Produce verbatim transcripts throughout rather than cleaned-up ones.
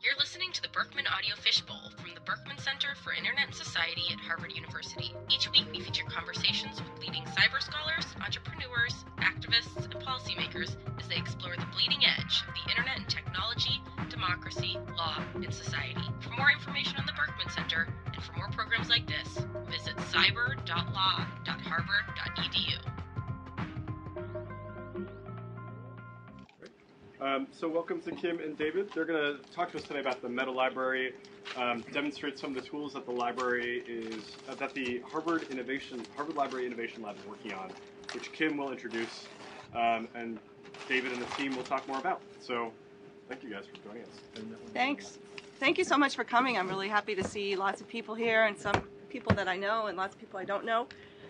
You're listening to the Berkman Audio Fishbowl from the Berkman Center for Internet and Society at Harvard University. Each week we feature conversations with leading cyber scholars, entrepreneurs, activists, and policymakers as they explore the bleeding edge of the internet and technology, democracy, law, and society. For more information on the Berkman Center and for more programs like this, visit cyber dot law dot harvard dot e d u. Um, so welcome to Kim and David. They're going to talk to us today about the Meta Library, um, demonstrate some of the tools that the library is, uh, that the Harvard Innovation, Harvard Library Innovation Lab is working on, which Kim will introduce, um, and David and the team will talk more about. So thank you guys for joining us. Thanks. Thank you so much for coming. I'm really happy to see lots of people here and some people that I know and lots of people I don't know.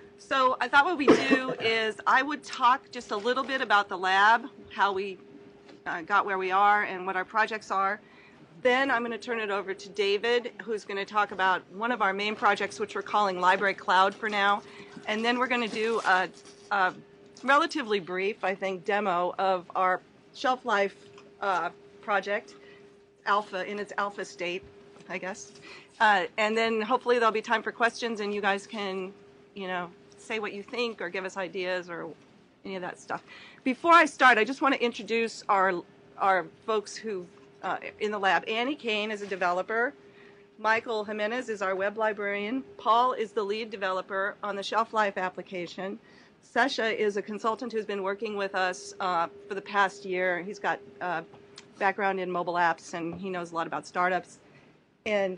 So I thought what we do is I would talk just a little bit about the lab, how we Uh, got where we are and what our projects are. Then I'm going to turn it over to David, who's going to talk about one of our main projects, which we're calling Library Cloud for now. And then we're going to do a, a relatively brief, I think, demo of our shelf life uh, project, alpha, in its alpha state, I guess. Uh, and then hopefully there'll be time for questions and you guys can, you know, say what you think or give us ideas or any of that stuff. Before I start, I just want to introduce our our folks who uh, in the lab. Annie Kane is a developer. Michael Jimenez is our web librarian. Paul is the lead developer on the Shelf Life application. Sesha is a consultant who's been working with us uh, for the past year. He's got uh, background in mobile apps and he knows a lot about startups. And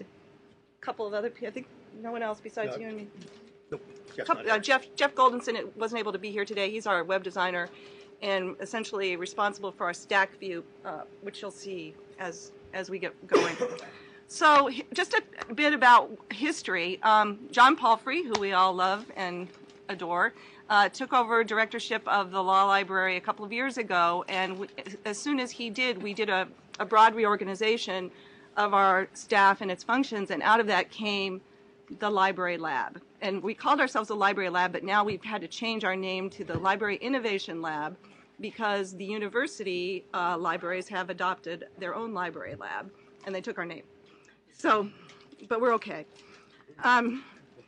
a couple of other people, I think no one else besides no. you and me. Nope. Couple, uh, Jeff Jeff Goldenson wasn't able to be here today. He's our web designer and essentially responsible for our stack view, uh, which you'll see as as we get going. So just a bit about history. Um, John Palfrey, who we all love and adore, uh, took over directorship of the law library a couple of years ago, and we, as soon as he did, we did a, a broad reorganization of our staff and its functions, and out of that came the Library Lab. And we called ourselves the Library Lab, but now we've had to change our name to the Library Innovation Lab because the university uh, libraries have adopted their own library lab, and they took our name. So, but we're okay. Um,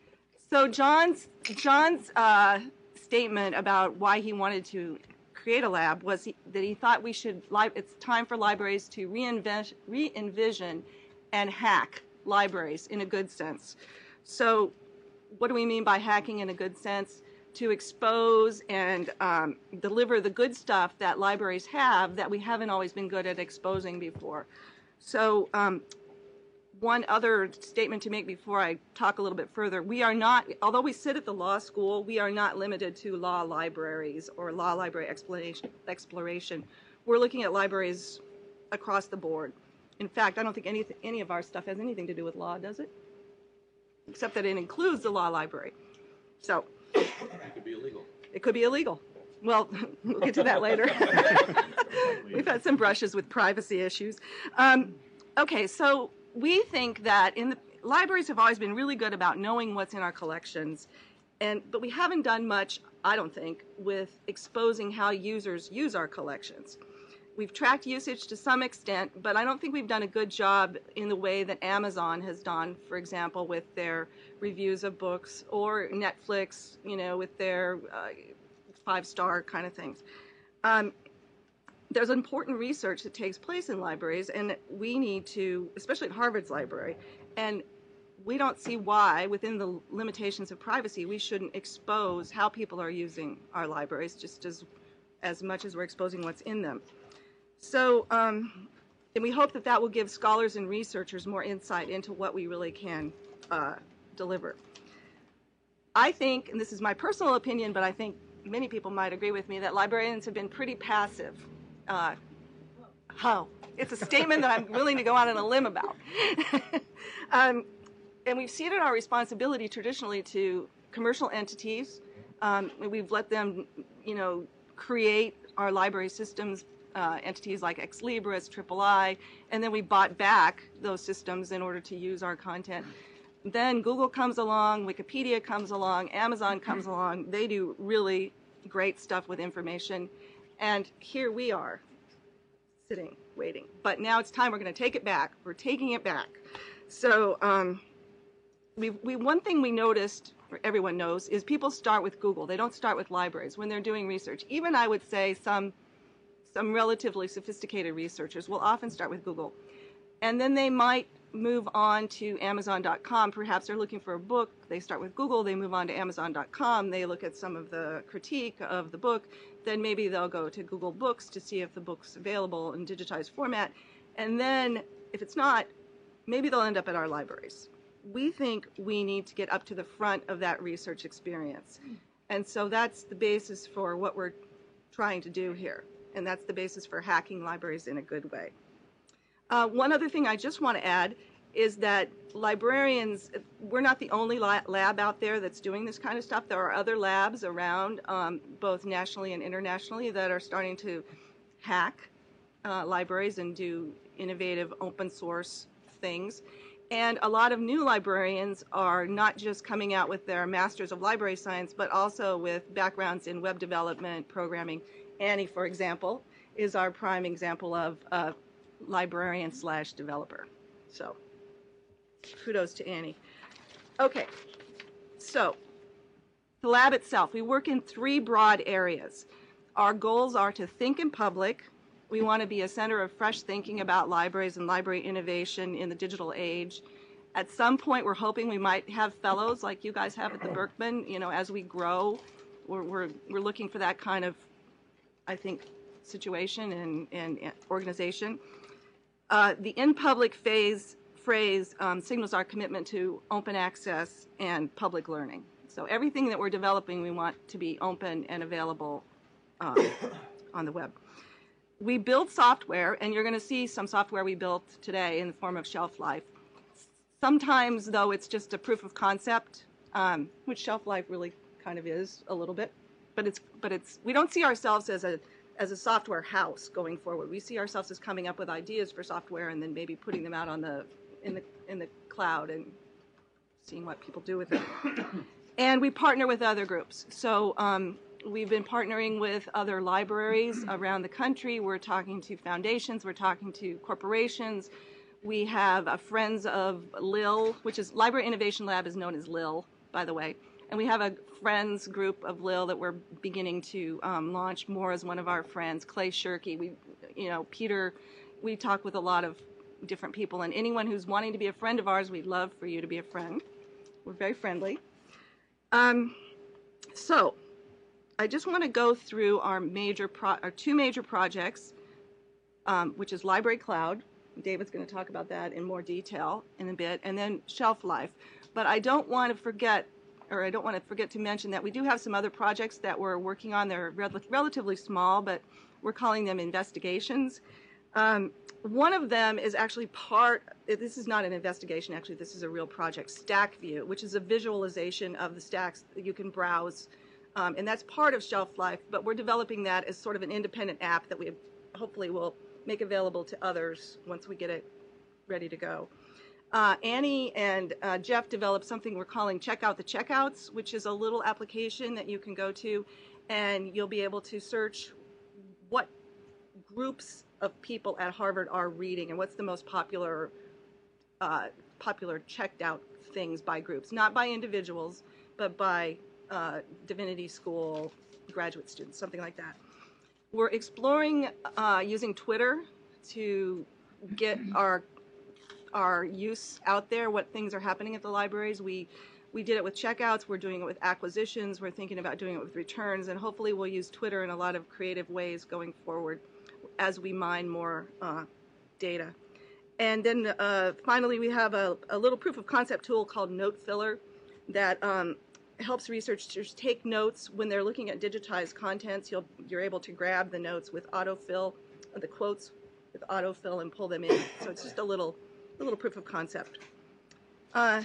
so John's, John's uh, statement about why he wanted to create a lab was he, that he thought we should, li it's time for libraries to reinvent, re-envision and hack libraries in a good sense. So what do we mean by hacking in a good sense? To expose and um, deliver the good stuff that libraries have that we haven't always been good at exposing before. So um, one other statement to make before I talk a little bit further, we are not, although we sit at the law school, we are not limited to law libraries or law library exploration. exploration. We're looking at libraries across the board. In fact, I don't think any, any of our stuff has anything to do with law, does it? Except that it includes the law library. So it could be illegal. It could be illegal. Well, we'll get to that later. We've had some brushes with privacy issues. Um, okay, so we think that in the libraries have always been really good about knowing what's in our collections, and but we haven't done much, I don't think, with exposing how users use our collections. We've tracked usage to some extent, but I don't think we've done a good job in the way that Amazon has done, for example, with their reviews of books, or Netflix, you know, with their uh, five-star kind of things. Um, there's important research that takes place in libraries, and we need to, especially at Harvard's library, and we don't see why, within the limitations of privacy, we shouldn't expose how people are using our libraries just as, as much as we're exposing what's in them. So, um, and we hope that that will give scholars and researchers more insight into what we really can uh, deliver. I think, and this is my personal opinion, but I think many people might agree with me, that librarians have been pretty passive. Uh, oh, it's a statement that I'm willing to go out on a limb about. um, and we've ceded our responsibility traditionally to commercial entities. Um, we've let them, you know, create our library systems. Uh, entities like Ex Libris, Triple I, and then we bought back those systems in order to use our content. Then Google comes along, Wikipedia comes along, Amazon comes along. They do really great stuff with information. And here we are, sitting waiting. But now it's time. We're going to take it back. We're taking it back. So um, we, we one thing we noticed, or everyone knows, is people start with Google. They don't start with libraries when they're doing research. Even I would say some some relatively sophisticated researchers will often start with Google. And then they might move on to Amazon dot com. Perhaps they're looking for a book. They start with Google. They move on to Amazon dot com. They look at some of the critique of the book. Then maybe they'll go to Google Books to see if the book's available in digitized format. And then if it's not, maybe they'll end up at our libraries. We think we need to get up to the front of that research experience. And so that's the basis for what we're trying to do here. And that's the basis for hacking libraries in a good way. Uh, one other thing I just want to add is that librarians, we're not the only lab out there that's doing this kind of stuff. There are other labs around, um, both nationally and internationally, that are starting to hack uh, libraries and do innovative open source things. And a lot of new librarians are not just coming out with their Masters of Library Science, but also with backgrounds in web development, programming. Annie, for example, is our prime example of a librarian slash developer. So kudos to Annie. Okay, so the lab itself, we work in three broad areas. Our goals are to think in public. We want to be a center of fresh thinking about libraries and library innovation in the digital age. At some point, we're hoping we might have fellows like you guys have at the Berkman. You know, as we grow, we're, we're, we're looking for that kind of, I think, situation and, and, and organization. Uh, the in-public phase phrase um, signals our commitment to open access and public learning. So everything that we're developing, we want to be open and available um, on the web. We build software, and you're going to see some software we built today in the form of Shelf Life. Sometimes, though, it's just a proof of concept, um, which Shelf Life really kind of is a little bit. But it's, but it's, we don't see ourselves as a as a software house going forward. We see ourselves as coming up with ideas for software and then maybe putting them out on the in the in the cloud and seeing what people do with it. And we partner with other groups. So um, we've been partnering with other libraries around the country. We're talking to foundations. We're talking to corporations. We have a Friends of L I L, which is Library Innovation Lab is known as L I L, by the way. And we have a friends group of L I L that we're beginning to um, launch more as one of our friends. Clay Shirky, we, you know, Peter, we talk with a lot of different people. And anyone who's wanting to be a friend of ours, we'd love for you to be a friend. We're very friendly. Um, so I just want to go through our major, pro our two major projects, um, which is Library Cloud. David's going to talk about that in more detail in a bit, and then Shelf Life. But I don't want to forget or I don't want to forget to mention that we do have some other projects that we're working on. They're rel relatively small, but we're calling them investigations. Um, one of them is actually part, this is not an investigation, actually, this is a real project, StackView, which is a visualization of the stacks that you can browse. Um, and that's part of Shelf Life, but we're developing that as sort of an independent app that we hopefully will make available to others once we get it ready to go. Uh, Annie and uh, Jeff developed something we're calling Check Out the Checkouts, which is a little application that you can go to, and you'll be able to search what groups of people at Harvard are reading and what's the most popular, uh, popular checked out things by groups, not by individuals, but by uh, Divinity School graduate students, something like that. We're exploring uh, using Twitter to get our our use out there, what things are happening at the libraries. We we did it with checkouts, we're doing it with acquisitions, we're thinking about doing it with returns, and hopefully we'll use Twitter in a lot of creative ways going forward as we mine more uh, data. And then uh, finally we have a, a little proof of concept tool called Note Filler that um, helps researchers take notes when they're looking at digitized contents. You'll, you're able to grab the notes with autofill, the quotes with autofill and pull them in. So it's just a little a little proof of concept. Uh,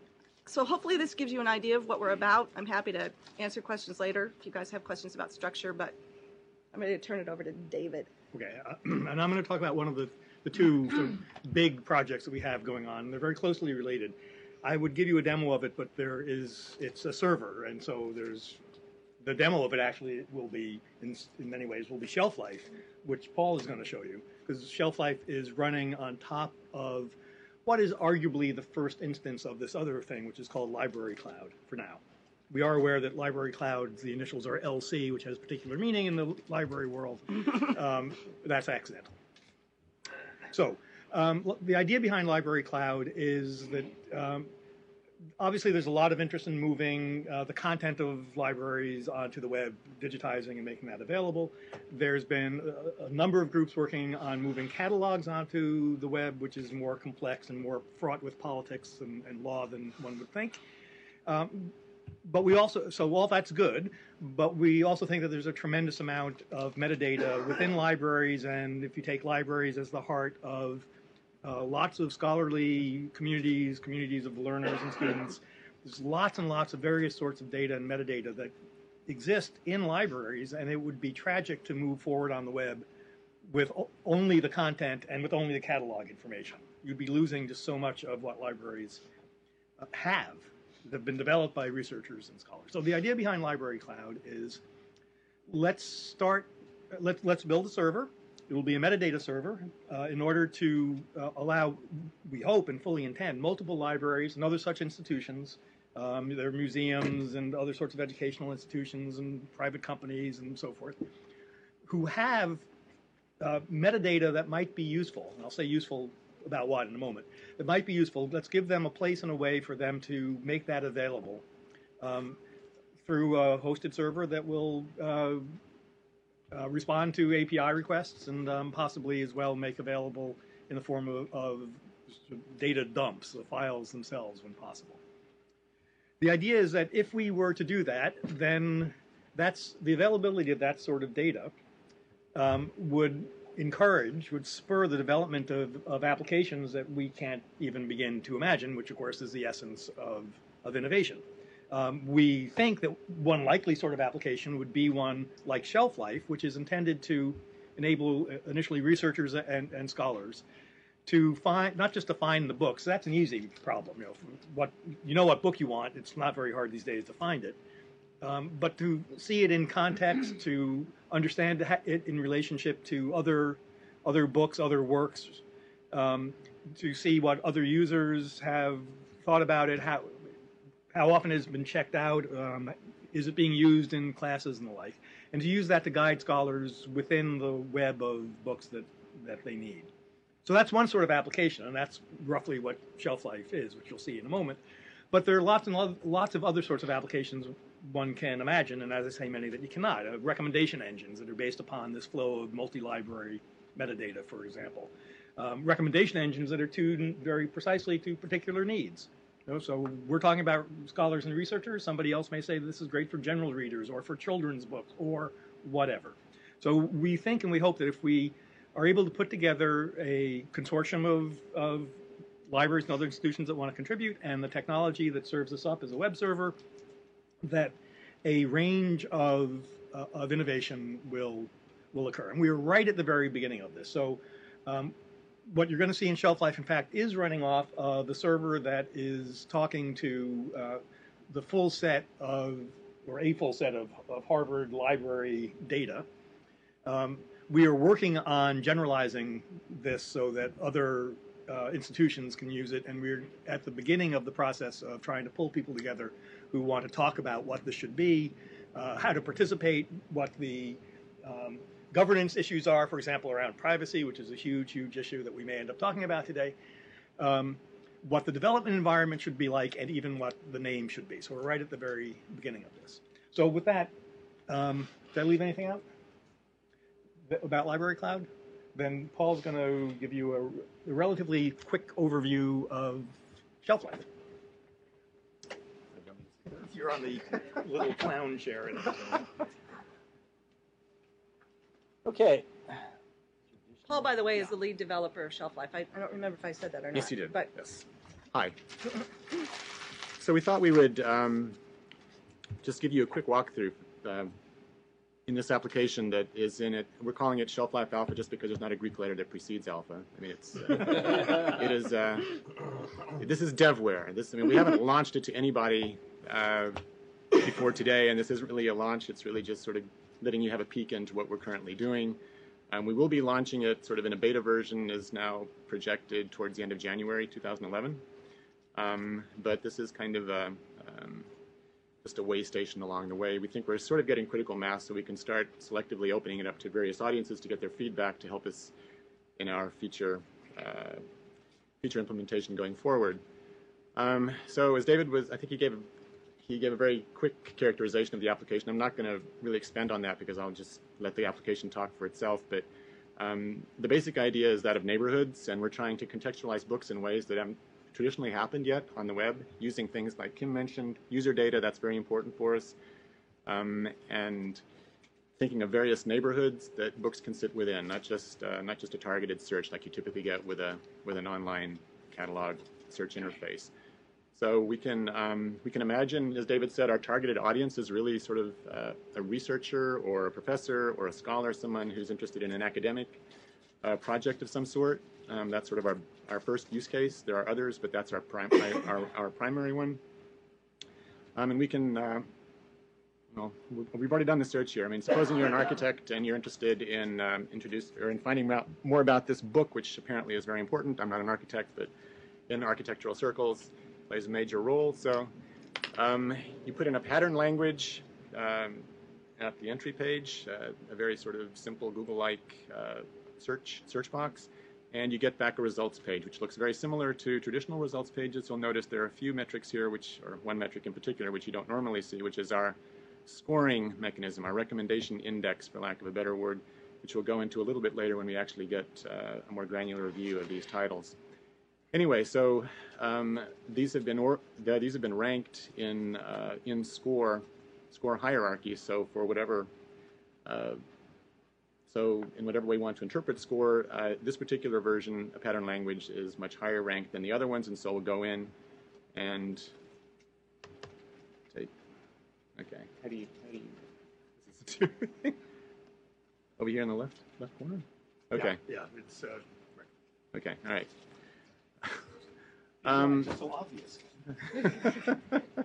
so hopefully this gives you an idea of what we're about. I'm happy to answer questions later if you guys have questions about structure, but I'm ready to turn it over to David. Okay, uh, and I'm going to talk about one of the, the two sort of big projects that we have going on. They're very closely related. I would give you a demo of it, but there is, it's a server, and so there's, the demo of it actually will be, in, in many ways, will be Shelf Life, which Paul is going to show you. because Shelf Life is running on top of what is arguably the first instance of this other thing, which is called Library Cloud for now. We are aware that Library Cloud, the initials are L C, which has particular meaning in the library world. Um, that's accidental. So um, the idea behind Library Cloud is that um, obviously there's a lot of interest in moving uh, the content of libraries onto the web, digitizing and making that available. There's been a, a number of groups working on moving catalogs onto the web, which is more complex and more fraught with politics and, and law than one would think. Um, But we also, so all that's good, but we also think that there's a tremendous amount of metadata within libraries, and if you take libraries as the heart of uh, lots of scholarly communities, communities of learners and students, there's lots and lots of various sorts of data and metadata that exist in libraries, and it would be tragic to move forward on the web with only the content and with only the catalog information. You'd be losing just so much of what libraries uh, have. That have been developed by researchers and scholars. So the idea behind Library Cloud is let's start, let's, let's build a server. It will be a metadata server uh, in order to uh, allow, we hope and fully intend, multiple libraries and other such institutions. Um, there are museums and other sorts of educational institutions and private companies and so forth who have uh, metadata that might be useful. And I'll say useful about what in a moment. That might be useful. Let's give them a place and a way for them to make that available um, through a hosted server that will uh, uh, respond to A P I requests and um, possibly as well make available in the form of, of data dumps, the files themselves when possible. The idea is that if we were to do that, then that's the availability of that sort of data um, would encourage, would spur the development of, of applications that we can't even begin to imagine, which of course is the essence of, of innovation. Um, we think that one likely sort of application would be one like Shelf Life, which is intended to enable initially researchers and, and scholars to find, not just to find the books, that's an easy problem. You know, what, you know what book you want, it's not very hard these days to find it. Um, but to see it in context, to understand it in relationship to other other books, other works, um, to see what other users have thought about it, how how often it has been checked out, um, is it being used in classes and the like, and to use that to guide scholars within the web of books that, that they need. So that's one sort of application, and that's roughly what Shelf Life is, which you'll see in a moment. But there are lots and lots of other sorts of applications one can imagine, and as I say, many that you cannot. Uh, recommendation engines that are based upon this flow of multi-library metadata, for example. Um, recommendation engines that are tuned very precisely to particular needs. You know, so we're talking about scholars and researchers. Somebody else may say this is great for general readers or for children's books or whatever. So we think and we hope that if we are able to put together a consortium of, of libraries and other institutions that want to contribute and the technology that serves us up as a web server, that a range of, uh, of innovation will, will occur. And we are right at the very beginning of this. So um, what you're going to see in Shelf Life, in fact, is running off uh, the server that is talking to uh, the full set of, or a full set of, of Harvard library data. Um, we are working on generalizing this so that other uh, institutions can use it, and we're at the beginning of the process of trying to pull people together who want to talk about what this should be, uh, how to participate, what the um, governance issues are, for example, around privacy, which is a huge, huge issue that we may end up talking about today, um, what the development environment should be like, and even what the name should be. So we're right at the very beginning of this. So with that, um, did I leave anything out about Library Cloud? Then Paul's going to give you a, a relatively quick overview of Shelf Life. You're on the little clown chair. In it. Okay. Paul, by the way, is the lead developer of Shelf Life. I, I don't remember if I said that or not. Yes, you did. But yes. Hi. So we thought we would um, just give you a quick walkthrough uh, in this application that is in it. We're calling it Shelf Life Alpha just because there's not a Greek letter that precedes alpha. I mean, it's uh, it is uh, this is devware. This I mean, we haven't launched it to anybody uh, before today, and this isn't really a launch. It's really just sort of letting you have a peek into what we're currently doing. Um, we will be launching it sort of in a beta version, is now projected towards the end of January two thousand eleven. Um, but this is kind of a, um, just a way station along the way. We think we're sort of getting critical mass, so we can start selectively opening it up to various audiences to get their feedback to help us in our future uh, future implementation going forward. Um, so as David was, I think he gave he gave a very quick characterization of the application. I'm not going to really expand on that because I'll just let the application talk for itself. But um, the basic idea is that of neighborhoods, and we're trying to contextualize books in ways that haven't traditionally happened yet on the web, using things like Kim mentioned, user data. That's very important for us, um, and thinking of various neighborhoods that books can sit within, not just uh, not just a targeted search like you typically get with a with an online catalog search interface. So we can um, we can imagine, as David said, our targeted audience is really sort of uh, a researcher or a professor or a scholar, someone who's interested in an academic uh, project of some sort. Um, that's sort of our, our first use case. There are others, but that's our prim our, our primary one. Um, and we can, uh, well, we've already done the search here. I mean, supposing you're an architect and you're interested in um, introduce or in finding out more about this book, which apparently is very important. I'm not an architect, but in architectural circles, plays a major role. So um, you put in a pattern language um, at the entry page, uh, a very sort of simple Google-like uh, search search box, and you get back a results page, which looks very similar to traditional results pages. You'll notice there are a few metrics here, which, or one metric in particular, which you don't normally see, which is our scoring mechanism, our recommendation index, for lack of a better word, which we'll go into a little bit later when we actually get uh, a more granular view of these titles. Anyway, so um, these have been or, uh, these have been ranked in uh, in score score hierarchy. So for whatever uh, so in whatever way we want to interpret score, uh, this particular version, a pattern language, is much higher ranked than the other ones, and so we'll go in and take. Okay, how do you how do you is this a over here in the left left corner? Okay. Yeah, yeah it's uh, right. Okay. All right. Um, it's so obvious. So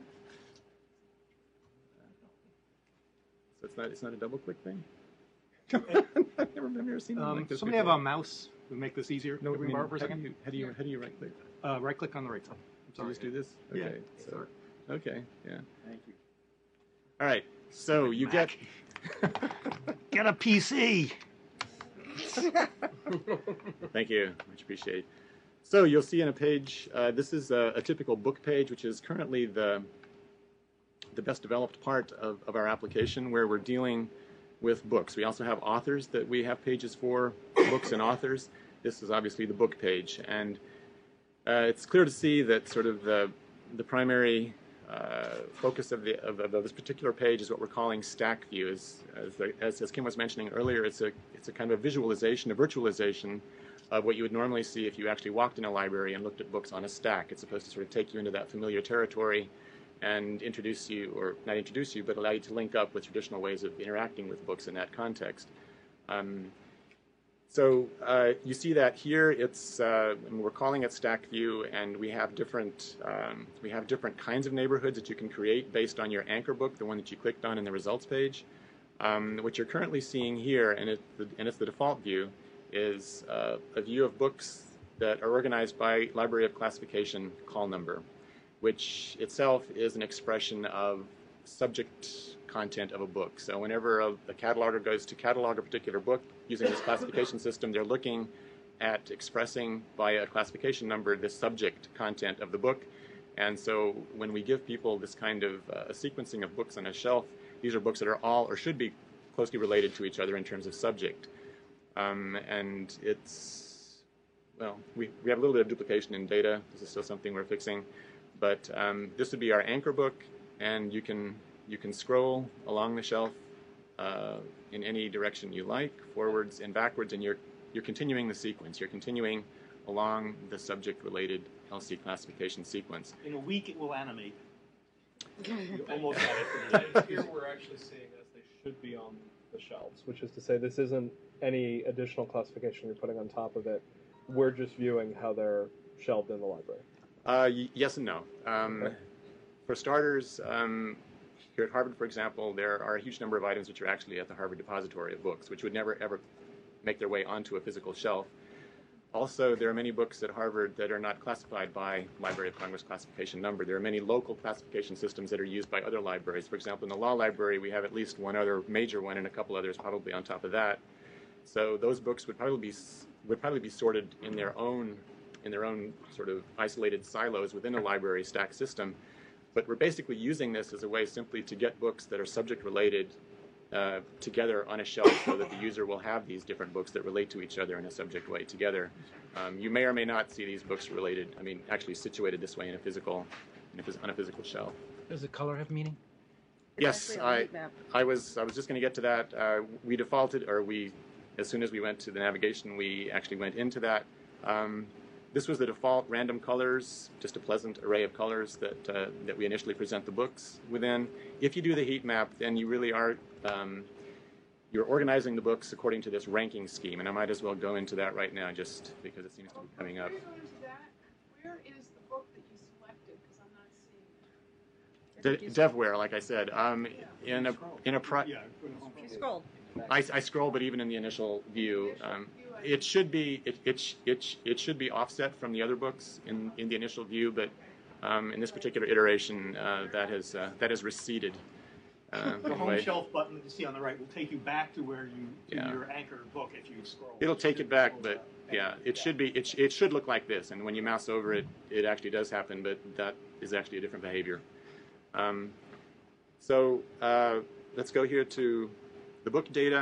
it's not it's not a double click thing. I've never, I've never seen one Um, like this. somebody before. have a mouse to make this easier. No, Can we I mean, borrow for a how second? do you how do you how do you right click? Uh, right click on the right side. I'm So sorry. just do this. Yeah. Okay. So Sorry. okay. Yeah. Thank you. All right. So you get. Get a P C. Thank you. Much appreciated. So you'll see in a page, uh, this is a, a typical book page, which is currently the the best developed part of, of our application, where we're dealing with books. We also have authors that we have pages for, books and authors. This is obviously the book page, and uh, it's clear to see that sort of the the primary uh, focus of the of, of this particular page is what we're calling stack view. As as, the, as as Kim was mentioning earlier, it's a it's a kind of a visualization, a virtualization of what you would normally see if you actually walked in a library and looked at books on a stack. It's supposed to sort of take you into that familiar territory and introduce you, or not introduce you, but allow you to link up with traditional ways of interacting with books in that context. Um, so uh, you see that here. It's uh, we're calling it stack view, and we have different um, we have different kinds of neighborhoods that you can create based on your anchor book, the one that you clicked on in the results page. Um, what you're currently seeing here, and, it, and it's the default view, is uh, a view of books that are organized by library of classification call number, which itself is an expression of subject content of a book. So whenever a, a cataloger goes to catalog a particular book using this classification system, they're looking at expressing by a classification number the subject content of the book. And so when we give people this kind of uh, a sequencing of books on a shelf, these are books that are all or should be closely related to each other in terms of subject. Um, and it's, well, we, we have a little bit of duplication in data. This is still something we're fixing. But um, this would be our anchor book, and you can you can scroll along the shelf uh, in any direction you like, forwards and backwards, and you're you're continuing the sequence. You're continuing along the subject-related L C classification sequence. In a week, it will animate. You almost got it for today. Here we're actually seeing as they should be on the shelves, which is to say this isn't any additional classification you're putting on top of it. We're just viewing how they're shelved in the library. Uh, y yes and no. Um, Okay. For starters, um, here at Harvard, for example, there are a huge number of items which are actually at the Harvard Depository of Books, which would never ever make their way onto a physical shelf. Also, there are many books at Harvard that are not classified by Library of Congress classification number. There are many local classification systems that are used by other libraries. For example, in the law library, we have at least one other major one and a couple others probably on top of that. So those books would probably be would probably be sorted in their own in their own sort of isolated silos within a library stack system. But we're basically using this as a way simply to get books that are subject related uh, together on a shelf so that the user will have these different books that relate to each other in a subject way together. Um, you may or may not see these books related, I mean, actually situated this way in a physical, in a phys on a physical shelf. Does the color have meaning? It's Yes, actually on the I, heat map. I was I was just going to get to that. Uh, we defaulted, or we, as soon as we went to the navigation, we actually went into that. Um, this was the default random colors, just a pleasant array of colors that uh, that we initially present the books within. If you do the heat map, then you really are um, you're organizing the books according to this ranking scheme, and I might as well go into that right now, just because it seems to be coming up. Before you go into that, where is the book that you selected? Because I'm not seeing it. De DevWare, like I said, um, in a in a pro Yeah. You scrolled. I, I scroll, but even in the initial view, um, it should be it it, sh it, sh it should be offset from the other books in, in the initial view, but um, in this particular iteration, uh, that has uh, that has receded. Uh, The home away. shelf button that you see on the right will take you back to where you to Yeah. your anchor book if you scroll. It'll take it back, but yeah, it should be it, sh it should look like this, and when you mouse over it, it actually does happen, but that is actually a different behavior. Um, so uh, let's go here to the book data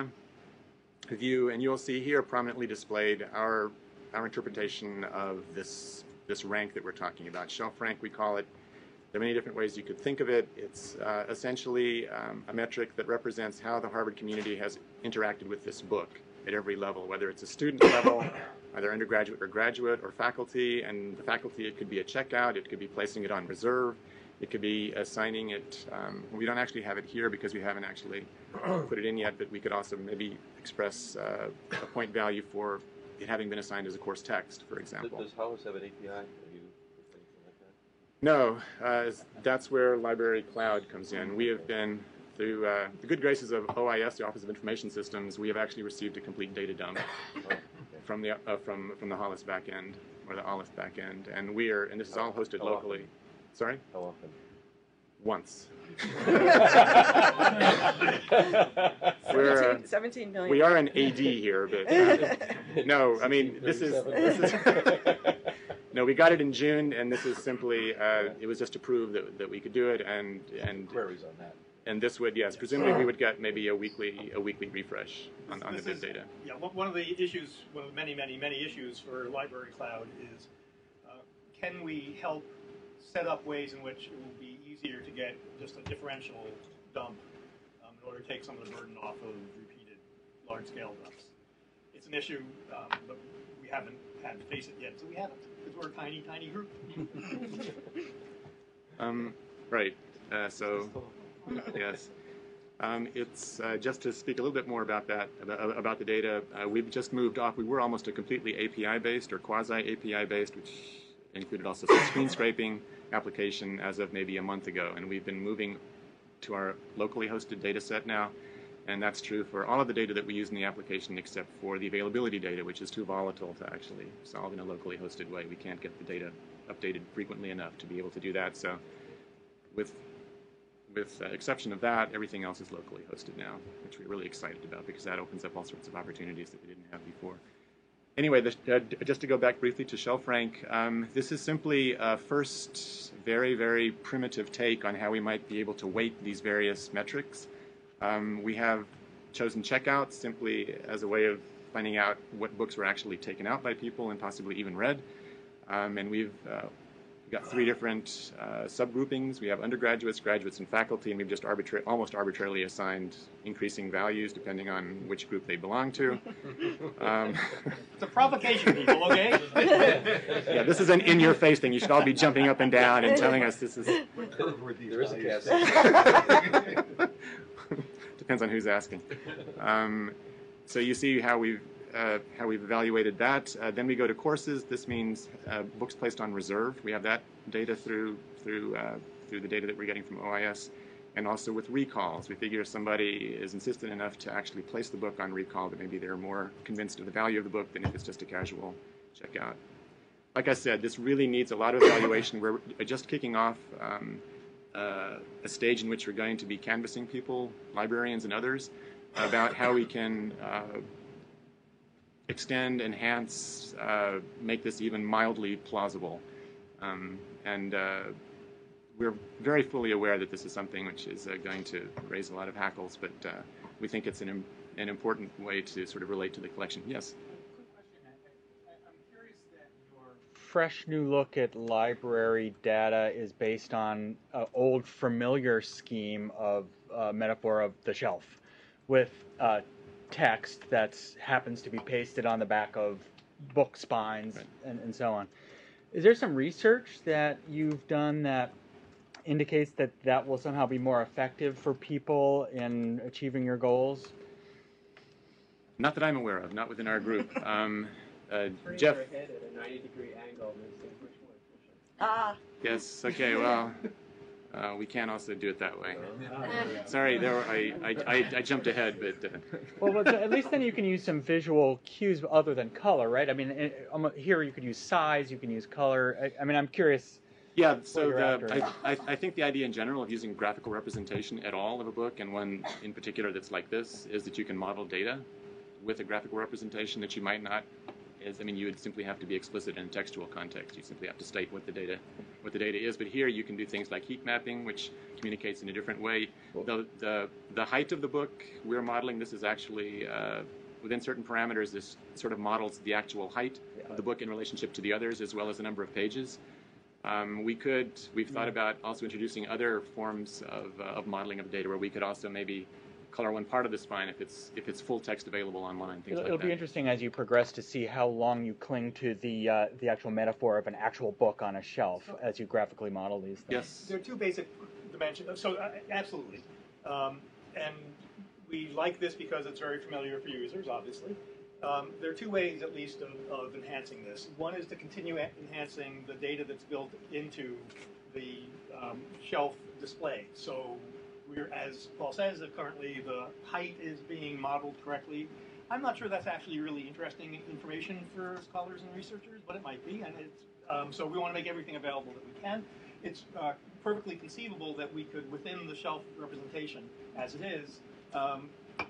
view, and you'll see here prominently displayed our our interpretation of this this rank that we're talking about. Shelf rank, we call it. There are many different ways you could think of it. It's uh, essentially um, a metric that represents how the Harvard community has interacted with this book at every level, whether it's a student level, either undergraduate or graduate, or faculty. And the faculty, it could be a checkout, it could be placing it on reserve, it could be assigning it. Um, we don't actually have it here because we haven't actually put it in yet, but we could also maybe express uh, a point value for it having been assigned as a course text, for example. Does Hollis have an A P I? Have you anything like that? No, uh, that's where Library Cloud comes in. We have been, through uh, the good graces of O I S, the Office of Information Systems, we have actually received a complete data dump Oh, okay. from the uh, from from the Hollis backend or the Aleph backend, and we are, and this is all hosted How locally. often? Sorry, How often? once. We're, uh, seventeen, seventeen million. we are an A D here, but uh, no, I mean this is this is. No, we got it in June, and this is simply, uh, it was just to prove that, that we could do it, and and Queries on that. and this would, yes, presumably we would get maybe a weekly a weekly refresh on, on the This bib is- data. Yeah, one one of the issues, one of the many, many, many issues for Library Cloud is, uh, can we help set up ways in which it will be easier to get just a differential dump um, in order to take some of the burden off of repeated large-scale dumps? It's an issue, um, but we haven't had to face it yet, so we haven't, because we're a tiny, tiny group. Um, right. Uh, so, yes. Um, it's uh, just to speak a little bit more about that, about, about the data. Uh, we've just moved off. We were almost a completely A P I-based or quasi-A P I-based, which included also some screen scraping application as of maybe a month ago, and we've been moving to our locally hosted data set now. And that's true for all of the data that we use in the application except for the availability data, which is too volatile to actually solve in a locally hosted way. We can't get the data updated frequently enough to be able to do that. So with with uh, exception of that, everything else is locally hosted now, which we're really excited about because that opens up all sorts of opportunities that we didn't have before. Anyway, this, uh, just to go back briefly to shelf rank, um, this is simply a first very, very primitive take on how we might be able to weight these various metrics. Um, we have chosen checkouts simply as a way of finding out what books were actually taken out by people and possibly even read. Um, and we've uh, got three different uh, subgroupings. We have undergraduates, graduates, and faculty, and we've just arbitra almost arbitrarily assigned increasing values depending on which group they belong to. Um, It's a provocation, people, okay? yeah, this is an in-your-face thing. You should all be jumping up and down and telling us this is... There is a cast. Depends on who's asking. Um, so you see how we've uh, how we've evaluated that. Uh, then we go to courses. This means uh, books placed on reserve. We have that data through through uh, through the data that we're getting from O I S. and also with recalls. We figure if somebody is insistent enough to actually place the book on recall, that maybe they're more convinced of the value of the book than if it's just a casual checkout. Like I said, this really needs a lot of evaluation. We're just kicking off um, uh, a stage in which we're going to be canvassing people, librarians and others, about how we can uh, extend, enhance, uh, make this even mildly plausible. Um, and uh, we're very fully aware that this is something which is uh, going to raise a lot of hackles, but uh, we think it's an, an important way to sort of relate to the collection. Yes? Quick question. I, I, I'm curious that your fresh new look at library data is based on an old familiar scheme of uh, metaphor of the shelf with uh, text that happens to be pasted on the back of book spines, right, and, and so on. Is there some research that you've done that indicates that that will somehow be more effective for people in achieving your goals? Not that I'm aware of, not within our group. Um, uh, Turning Jeff? your head at a ninety degree angle makes things much more efficient. Ah. Yes, okay, well, uh, we can also do it that way. Sorry, there were, I, I, I, I jumped ahead, but... Uh, well, but at least then you can use some visual cues other than color, right? I mean, it, um, here you could use size, you can use color. I, I mean, I'm curious... Yeah, so the, I, I, I think the idea in general of using graphical representation at all of a book, and one in particular that's like this, is that you can model data with a graphical representation that you might not, is, I mean, you would simply have to be explicit in a textual context. You simply have to state what the data what the data is. But here you can do things like heat mapping, which communicates in a different way. The, the, the height of the book, we're modeling this is actually, uh, within certain parameters, this sort of models the actual height of the book in relationship to the others, as well as the number of pages. Um, we could, we've thought about also introducing other forms of, uh, of modeling of data where we could also maybe color one part of the spine if it's if it's full text available online, things it'll, like it'll that. Be interesting as you progress to see how long you cling to the uh, the actual metaphor of an actual book on a shelf as you graphically model these things. Yes. There are two basic dimensions. So uh, absolutely. Um, and we like this because it's very familiar for users, obviously. Um, there are two ways, at least, of, of enhancing this. One is to continue enhancing the data that's built into the um, shelf display. So we're, as Paul says, that currently the height is being modeled correctly. I'm not sure that's actually really interesting information for scholars and researchers, but it might be. And it's, um, so we want to make everything available that we can. It's uh, perfectly conceivable that we could, within the shelf representation, as it is, um,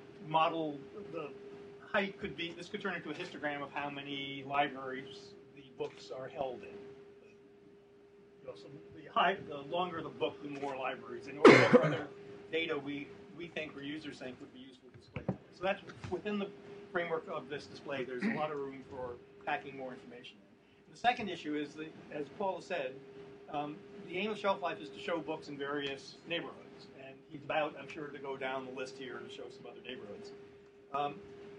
model the height could be, this could turn into a histogram of how many libraries the books are held in. You know, so the, high, the longer the book, the more libraries. And whatever other data we, we think or users think would be useful to display. So that's within the framework of this display. There's a lot of room for packing more information in. The second issue is, that, as Paul said, um, the aim of Shelf Life is to show books in various neighborhoods. And he's about, I'm sure, to go down the list here to show some other neighborhoods. Um,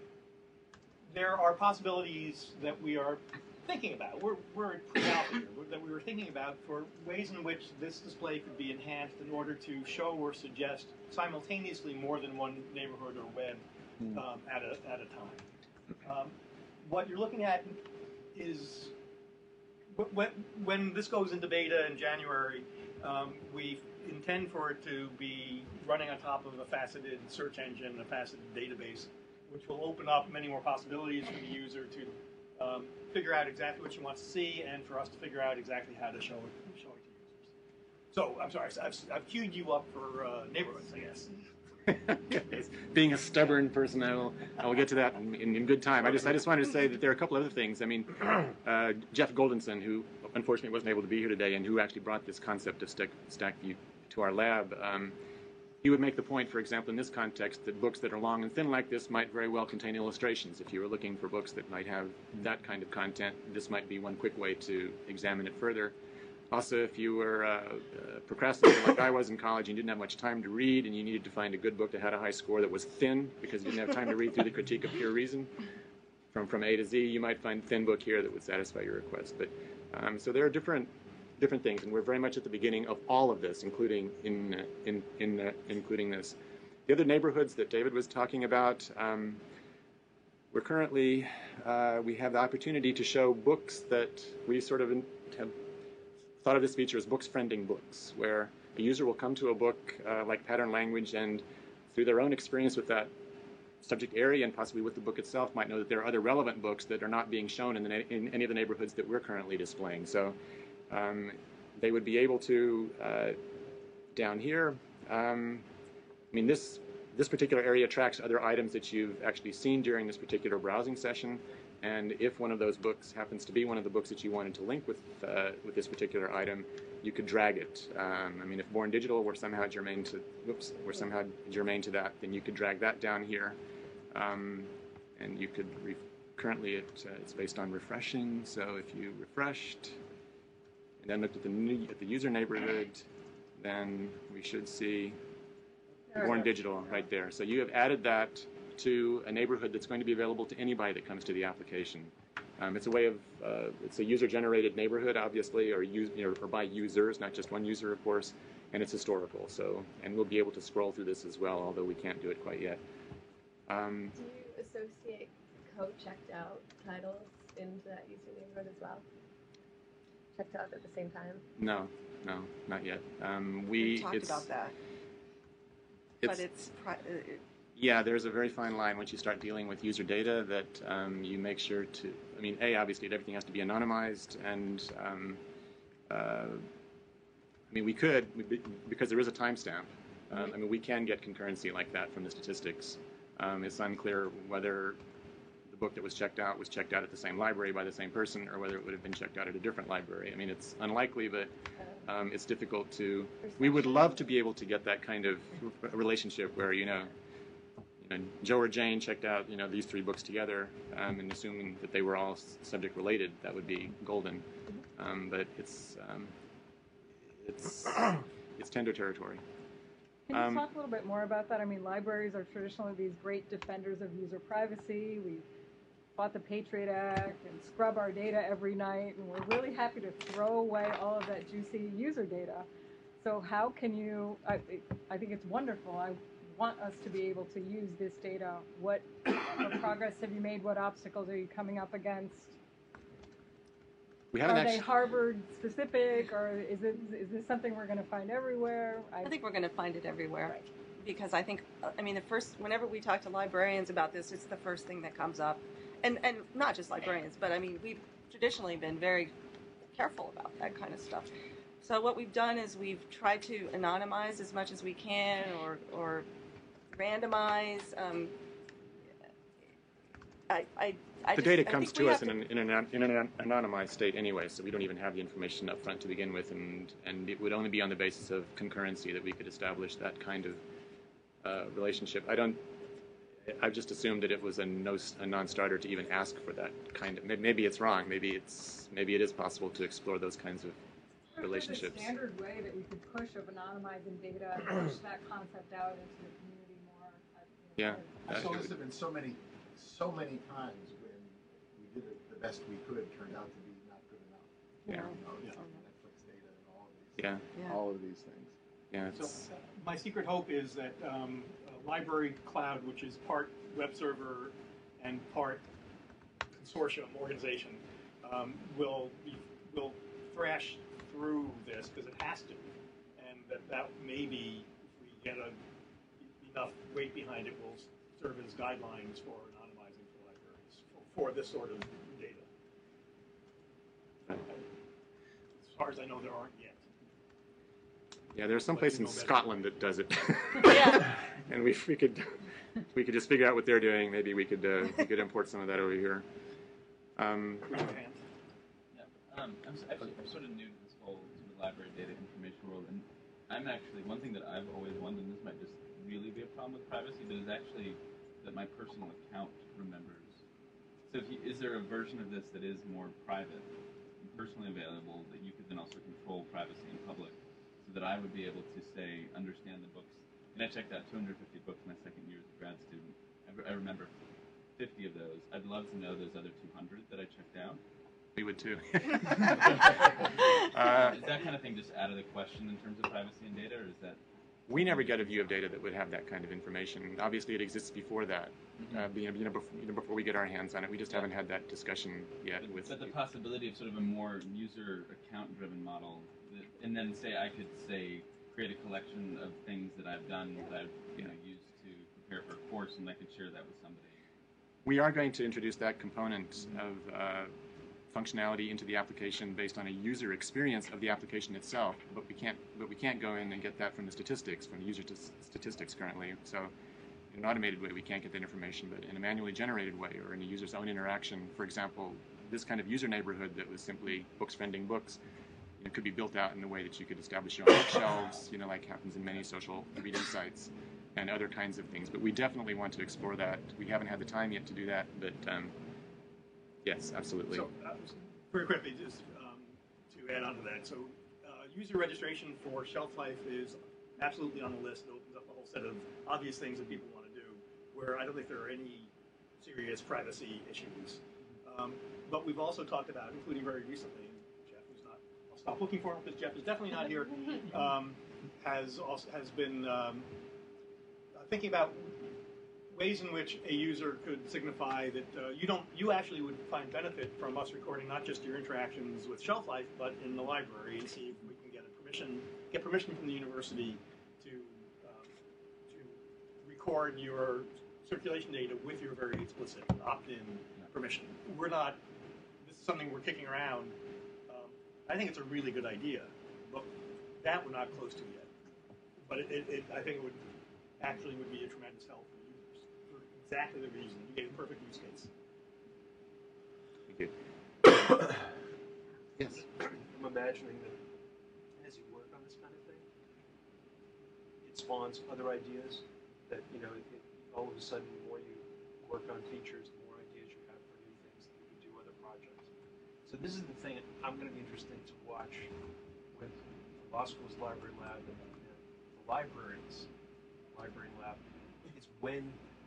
There are possibilities that we are thinking about. We're, we're pre-alpha here, that we were thinking about for ways in which this display could be enhanced in order to show or suggest simultaneously more than one neighborhood or web um, at, a, at a time. Um, what you're looking at is, when, when this goes into beta in January, um, we intend for it to be running on top of a faceted search engine, a faceted database, which will open up many more possibilities for the user to um, figure out exactly what she wants to see, and for us to figure out exactly how to show it, show it to users. So, I'm sorry, I've, I've queued you up for uh, neighborhoods, I guess. Being a stubborn person, I will, I will get to that in, in, in good time. I just, I just wanted to say that there are a couple other things. I mean, uh, Jeff Goldenson, who unfortunately wasn't able to be here today, and who actually brought this concept of stack, stack view to our lab, um, he would make the point, for example, in this context, that books that are long and thin like this might very well contain illustrations. If you were looking for books that might have that kind of content, this might be one quick way to examine it further. Also, if you were uh, a procrastinator like I was in college and you didn't have much time to read and you needed to find a good book that had a high score that was thin because you didn't have time to read through the Critique of Pure Reason from, from A to Z, you might find a thin book here that would satisfy your request. But um, so there are different different things, and we're very much at the beginning of all of this, including in uh, in in uh, including this. The other neighborhoods that David was talking about, um, we're currently uh, we have the opportunity to show books that we sort of have thought of this feature as books friending books, where a user will come to a book uh, like Pattern Language and through their own experience with that subject area and possibly with the book itself might know that there are other relevant books that are not being shown in, the, in any of the neighborhoods that we're currently displaying. So um, they would be able to, uh, down here, um, I mean, this, this particular area tracks other items that you've actually seen during this particular browsing session. And if one of those books happens to be one of the books that you wanted to link with, uh, with this particular item, you could drag it. Um, I mean, if Born Digital were somehow germane to, whoops, were somehow germane to that, then you could drag that down here. Um, and you could, re currently it, uh, it's based on refreshing, so if you refreshed and then looked at the, new, at the user neighborhood, then we should see Born Digital right there. So you have added that to a neighborhood that's going to be available to anybody that comes to the application. Um, it's a way of, uh, it's a user-generated neighborhood, obviously, or, use, you know, or by users, not just one user, of course, and it's historical. So, and we'll be able to scroll through this as well, although we can't do it quite yet. Um, do you associate co-checked out titles into that user neighborhood as well? Checked out at the same time? No, no, not yet. Um, we, we talked it's, about that, it's, but it's. Pri it, Yeah, there's a very fine line once you start dealing with user data that um, you make sure to, I mean, A, obviously everything has to be anonymized, and um, uh, I mean, we could, because there is a timestamp, um, I mean, we can get concurrency like that from the statistics. Um, it's unclear whether the book that was checked out was checked out at the same library by the same person, or whether it would have been checked out at a different library. I mean, it's unlikely, but um, it's difficult to, we would love to be able to get that kind of relationship where, you know, and Joe or Jane checked out, you know, these three books together, um, and assuming that they were all subject related, that would be golden. Um, but it's um, it's it's tender territory. Can you Um, talk a little bit more about that? I mean, libraries are traditionally these great defenders of user privacy. We fought the Patriot Act and scrub our data every night, and we're really happy to throw away all of that juicy user data. So how can you? I, I think it's wonderful. I want us to be able to use this data. What, what progress have you made? What obstacles are you coming up against? We haven't are actually. they Harvard specific, or is it is this something we're going to find everywhere? I, I think we're going to find it everywhere, right. Because I think, I mean, the first, whenever we talk to librarians about this, it's the first thing that comes up, and and not just librarians, but I mean, we've traditionally been very careful about that kind of stuff. So what we've done is we've tried to anonymize as much as we can, or or randomize. Um, I, I, I The just, data I comes think we to us have in an, in, an, in an anonymized state anyway, so we don't even have the information up front to begin with, and, and it would only be on the basis of concurrency that we could establish that kind of uh, relationship. I don't, I've just assumed that it was a, no, a non-starter to even ask for that kind of, maybe it's wrong, maybe it's, maybe it is possible to explore those kinds of relationships. There's a standard way that we could push of anonymizing data and push that concept out into the community more. You know, Yeah. I saw Uh, this have been so many, so many times when we did it the best we could, turned out to be not good enough. Yeah. You know, Yeah. Netflix data and all of these. Yeah. Yeah. All of these things. Yeah. So It's, uh, my secret hope is that um, uh, Library Cloud, which is part web server and part consortium organization, um, will be, will thrash through this because it has to, and that that maybe if we get a, enough weight behind it, will serve as guidelines for anonymizing for libraries for, for this sort of data. As far as I know, there aren't yet. yeah, there's some But place you in know better. Scotland that does it. Yeah. And we, we could we could just figure out what they're doing. Maybe we could uh, we could import some of that over here. Um, Raise your hand. Yeah. Um, I'm s- actually I'm sort of new to this whole sort of library data information world, and I'm actually one thing that I've always wondered, and this might just really be a problem with privacy, but is actually that my personal account remembers. So if you, is there a version of this that is more private and personally available that you could then also control privacy in public, so that I would be able to say understand the books? And I checked out two hundred fifty books my second year as a grad student. I, re- I remember fifty of those. I'd love to know those other two hundred that I checked out. we would too. uh, is that kind of thing just out of the question in terms of privacy and data, or is that? We never get a view of data that would have that kind of information. Obviously, it exists before that, Mm-hmm. uh, you know, before, you know, before we get our hands on it. We just haven't had that discussion yet. But, With but the possibility of sort of a more user account-driven model and then say I could say create a collection of things that I've done that I've you know used to prepare for a course, and I could share that with somebody. We are going to introduce that component of uh, functionality into the application based on a user experience of the application itself, but we can't but we can't go in and get that from the statistics, from the user statistics currently. So in an automated way we can't get that information, but in a manually generated way or in a user's own interaction, for example, this kind of user neighborhood that was simply books friending books, you know, could be built out in the way that you could establish your own bookshelves, you know, like happens in many social reading sites and other kinds of things. But we definitely want to explore that. We haven't had the time yet to do that, but um, yes, absolutely. So, uh, very quickly, just um, to add on to that. So, uh, user registration for shelf life is absolutely on the list. It opens up a whole set of obvious things that people want to do, where I don't think there are any serious privacy issues. Um, but we've also talked about, including very recently, and Jeff, who's not, I'll stop looking for him because Jeff is definitely not here, um, has also has been um, thinking about ways in which a user could signify that uh, you don't, you actually would find benefit from us recording not just your interactions with Shelf Life, but in the library, and see if we can get a permission, get permission from the university to um, to record your circulation data with your very explicit opt-in permission. We're not. This is something we're kicking around. Um, I think it's a really good idea, but that we're not close to yet. But it, it, it, I think it would actually would be a tremendous help. Exactly the reason. You gave a perfect use case. Thank you. Yes. I'm imagining that as you work on this kind of thing, it spawns other ideas that, you know, it, all of a sudden, the more you work on features, the more ideas you have for new things that you can do other projects. So this is the thing I'm going to be interested to watch with the law school's library lab and, and the library's library lab is when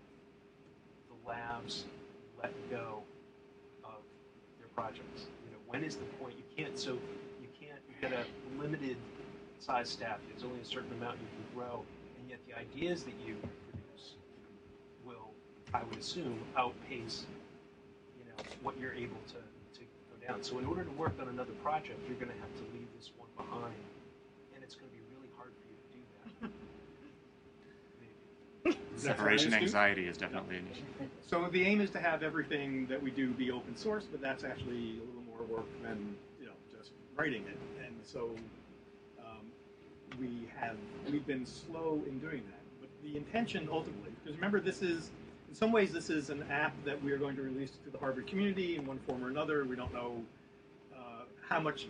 labs let go of their projects. You know, when is the point? You can't. So you can't. You get a limited size staff. There's only a certain amount you can grow, and yet the ideas that you produce will, I would assume, outpace, you know, what you're able to to go down. So in order to work on another project, you're going to have to leave this one behind, and it's going to be really hard for you to do that. Separation anxiety is definitely an issue. So the aim is to have everything that we do be open source, but that's actually a little more work than, you know, just writing it. And so um, we have we've been slow in doing that. But the intention ultimately, because remember, this is in some ways this is an app that we are going to release to the Harvard community in one form or another. We don't know uh, how much.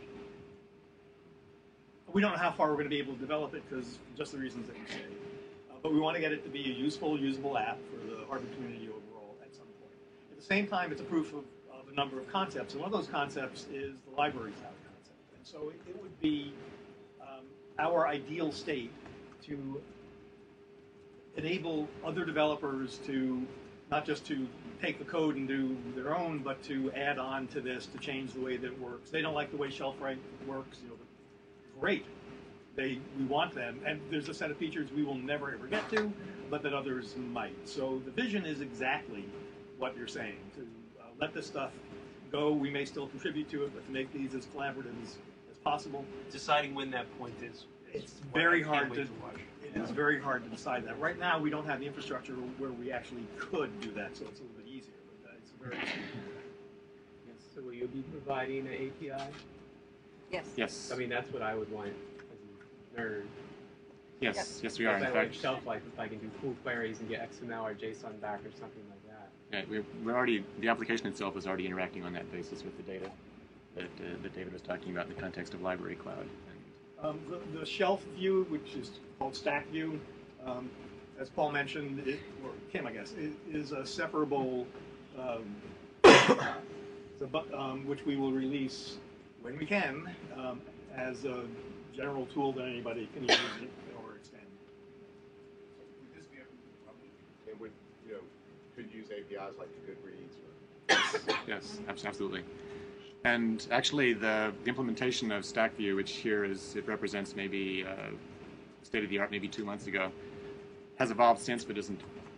We don't know how far we're going to be able to develop it because just the reasons that you say. But we want to get it to be a useful, usable app for the Harvard community overall at some point. At the same time, it's a proof of, of a number of concepts, and one of those concepts is the library cloud concept. And so it, it would be um, our ideal state to enable other developers to not just to take the code and do their own, but to add on to this to change the way that it works. They don't like the way ShelfWrite works. You know, great. They, we want them, and there's a set of features we will never ever get to, but that others might. So the vision is exactly what you're saying, to uh, let this stuff go. We may still contribute to it, but to make these as collaborative as, as possible. Deciding when that point is, is it's very hard to, to watch. It is very hard to decide that. Right now, we don't have the infrastructure where we actually could do that, so it's a little bit easier, but uh, it's very Yes. So will you be providing an A P I? Yes. Yes. I mean, that's what I would want. Nerd. Yes, yes, yes we are. In fact, like Shelf Life, if I can do cool queries and get X M L or JSON back or something like that. Yeah, we're, we're already, the application itself is already interacting on that basis with the data that, uh, that David was talking about in the context of Library Cloud. And Um, the, the shelf view, which is called Stack View, um, as Paul mentioned, it, or Kim, I guess, it is a separable, um, it's a, bu- um, which we will release when we can um, as a general tool that anybody can use or extend. Would this be open to the public? And would, you know, could use A P Is like Goodreads? Or... Yes, yes, absolutely. And actually, the, the implementation of StackView, which here is, it represents maybe uh, state of the art, maybe two months ago, has evolved since, but isn't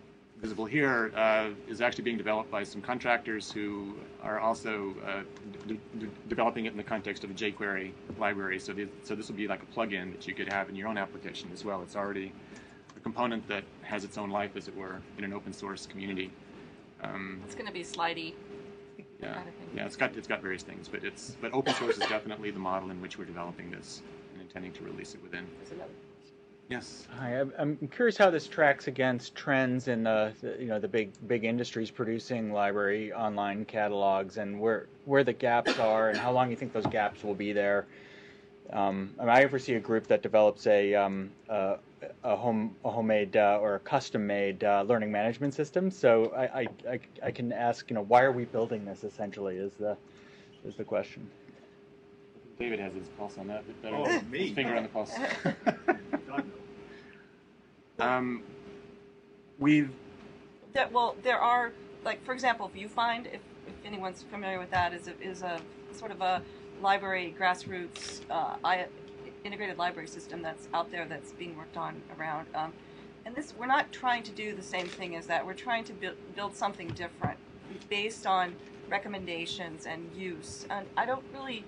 visible here, uh, is actually being developed by some contractors who are also uh, d- d- developing it in the context of a jQuery library. So, the, so this will be like a plugin that you could have in your own application as well. It's already a component that has its own life, as it were, in an open source community. Um, It's going to be slidey. yeah, yeah, it's got it's got various things, but it's but open source is definitely the model in which we're developing this and intending to release it within. Yes. Hi, I'm- I'm curious how this tracks against trends in the, the you know the big big industries producing library online catalogs, and where where the gaps are, and how long you think those gaps will be there. Um, I, mean, I foresee a group that develops a um, uh, a home a homemade uh, or a custom made uh, learning management system. So I, I, I, I can ask, you know, why are we building this? Essentially, is the is the question. David has his pulse on that. Better Oh, his me. finger on the pulse. um, we've That, well, there are, like, for example, Viewfind, if, if anyone's familiar with that, is a, is a sort of a library grassroots uh, I, integrated library system that's out there that's being worked on around. Um, and this, we're not trying to do the same thing as that. We're trying to build, build something different based on recommendations and use. And I don't really,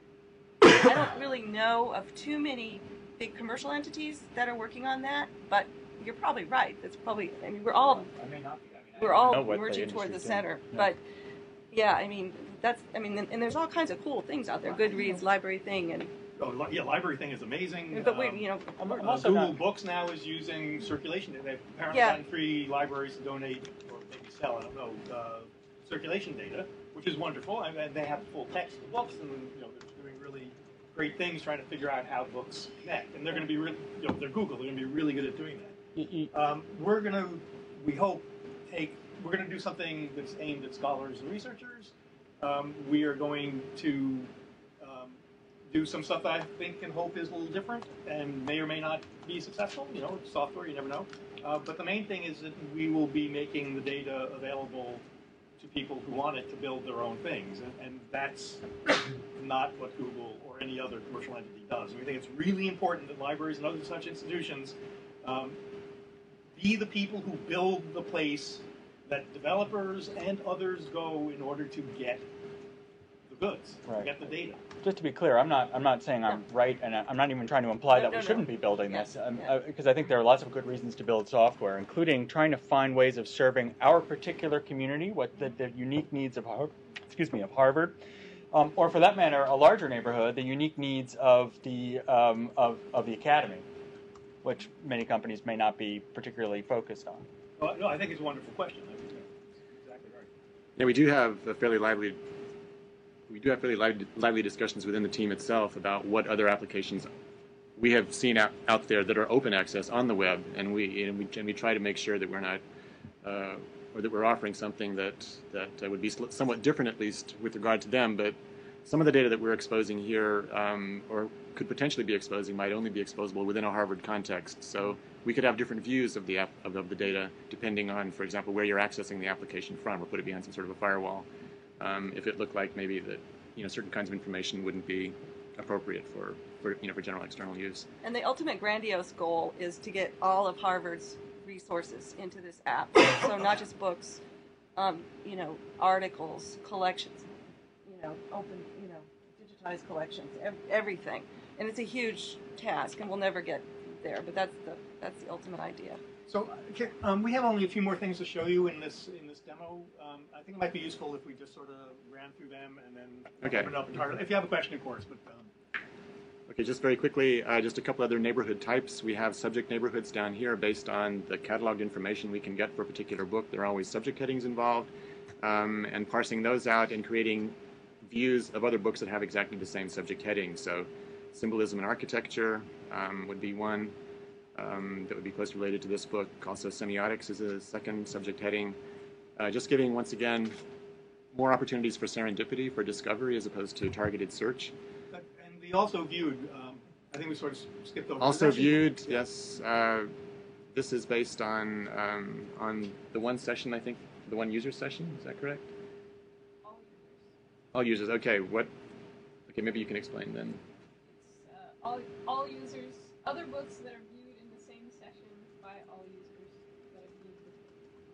I don't really know of too many big commercial entities that are working on that, but you're probably right. It's probably, I mean, we're all, I may not be. I mean, we're I all don't know what the merging toward the industry's center. doing. Yeah. But yeah, I mean, that's, I mean, and, and there's all kinds of cool things out there. Goodreads, Library Thing, and Oh, li- yeah, library thing is amazing. but we, Um, you know, I'm uh, also Google not- Books now is using circulation. They've apparently Yeah. gotten three libraries to donate or maybe sell, I don't know, uh, circulation data, which is wonderful. And, and they have the full text of the books, and you know they're doing really great things trying to figure out how books connect. And they're going to be really, you know, they're Google. They're going to be really good at doing that. Um, we're going to, we hope, take. We're going to do something that's aimed at scholars and researchers. Um, we are going to um, do some stuff that I think and hope is a little different and may or may not be successful. You know, it's software, you never know. Uh, but the main thing is that we will be making the data available to people who want it to build their own things. And, and that's not what Google or any other commercial entity does. And we think it's really important that libraries and other such institutions um, be the people who build the place that developers and others go in order to get the goods, Right. to get the data. Just to be clear, I'm not I'm not saying I'm right, and I'm not even trying to imply No, that no, we no. shouldn't be building Yeah, this, um, yeah. uh, because I think there are lots of good reasons to build software, including trying to find ways of serving our particular community, what the, the unique needs of Har- excuse me of Harvard, um, or for that matter, a larger neighborhood, the unique needs of the um, of of the academy, which many companies may not be particularly focused on. Well, no, I think it's a wonderful question. I think that's exactly right. Yeah, we do have a fairly lively, we do have fairly lively, lively discussions within the team itself about what other applications we have seen out, out there that are open access on the web, and we and we, and we try to make sure that we're not, uh, or that we're offering something that that uh, would be somewhat different, at least with regard to them. But some of the data that we're exposing here, um, or could potentially be exposing, might only be exposable within a Harvard context. So we could have different views of the app, of, of the data depending on, for example, where you're accessing the application from, or put it behind some sort of a firewall. Um, if it looked like maybe that you know certain kinds of information wouldn't be appropriate for, for you know for general external use. and the ultimate grandiose goal is to get all of Harvard's resources into this app. So not just books, um, you know, articles, collections, you know, open, you know, digitized collections, ev- everything. And it's a huge task, and we'll never get there. But that's the that's the ultimate idea. So okay, um, we have only a few more things to show you in this in this demo. Um, I think it might be useful if we just sort of ran through them and then Okay. open it up and target. If you have a question, of course. But um, Okay, just very quickly, uh, just a couple other neighborhood types. We have subject neighborhoods down here based on the cataloged information we can get for a particular book. There are always subject headings involved, um, and parsing those out and creating views of other books that have exactly the same subject heading. So symbolism and architecture um, would be one um, that would be closely related to this book. Also semiotics is a second subject heading. Uh, just giving, once again, more opportunities for serendipity, for discovery, as opposed to targeted search. but- and we also viewed. Um, I think we sort of skipped over. Also There's actually- viewed, yes. Uh, this is based on um, on the one session, I think, the one user session. Is that correct? All users. All users. Okay. What? Okay, maybe you can explain then. It's uh, all, all users, other books that are viewed in the same session by all users that have viewed this book.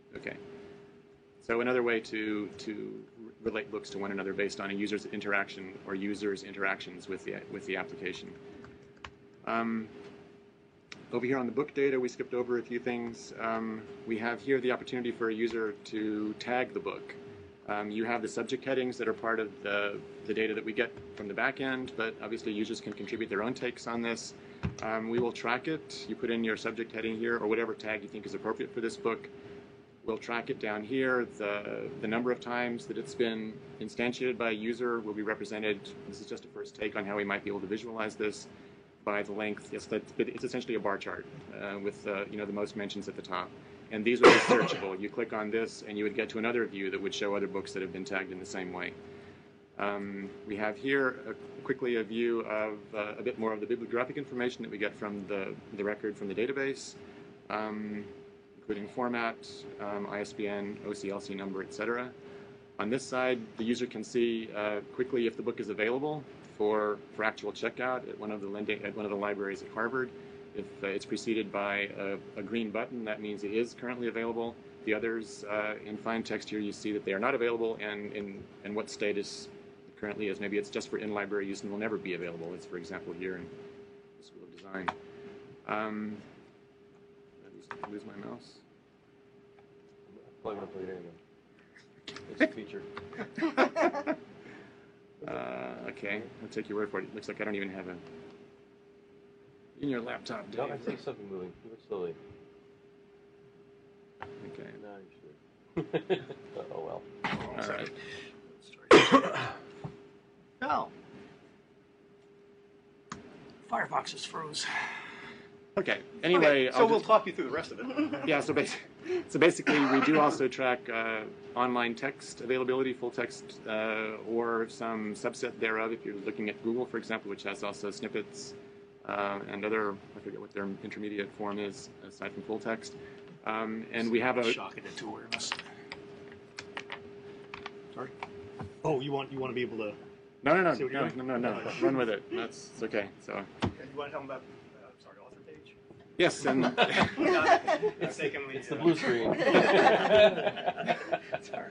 Okay. So another way to to relate books to one another based on a user's interaction or users' interactions with the with the application. Um, over here on the book data, we skipped over a few things. Um, we have here the opportunity for a user to tag the book. Um, you have the subject headings that are part of the, the data that we get from the back end, but obviously users can contribute their own takes on this. Um, we will track it. You put in your subject heading here or whatever tag you think is appropriate for this book. We'll track it down here. The, the number of times that it's been instantiated by a user will be represented. This is just a first take on how we might be able to visualize this by the length. Yes, that, it's essentially a bar chart uh, with uh, you know, the most mentions at the top. And these would be searchable. You click on this and you would get to another view that would show other books that have been tagged in the same way. Um, we have here a, quickly a view of uh, a bit more of the bibliographic information that we get from the, the record from the database, um, including format, um, I S B N, O C L C number, et cetera. On this side, the user can see uh, quickly if the book is available for, for actual checkout at one of the lending, at one of the libraries at Harvard. If uh, it's preceded by a, a green button, that means it is currently available. The others, uh, in fine text here, you see that they are not available and in and what status it currently is. Maybe it's just for in-library use and will never be available. It's, for example, here in the School of Design. Um, I lose, lose my mouse. I'm going to put it in again. It's a feature. uh, okay, I'll take your word for it. It looks like I don't even have a... In your laptop, Dave. No, I see something moving. Move it slowly. Okay. No, you should. uh, oh well. All right. No. Firefox just froze. Okay. Anyway, okay, so I'll we'll just, talk you through the rest of it. Yeah. So basically, so basically, we do also track uh, online text availability, full text, uh, or some subset thereof. If you're looking at Google, for example, which has also snippets. Uh, and other, I forget what their intermediate form is, aside from full text. Um, and we have a... Shocking it to awareness. Sorry? Oh, you want you want to be able to... No, no, no, see what no, you're no, doing? no, no, Run with it. That's it's okay. So. Okay, you want to tell them about, uh, sorry, author page? Yes, and... it's taken me It's the blue screen. Sorry.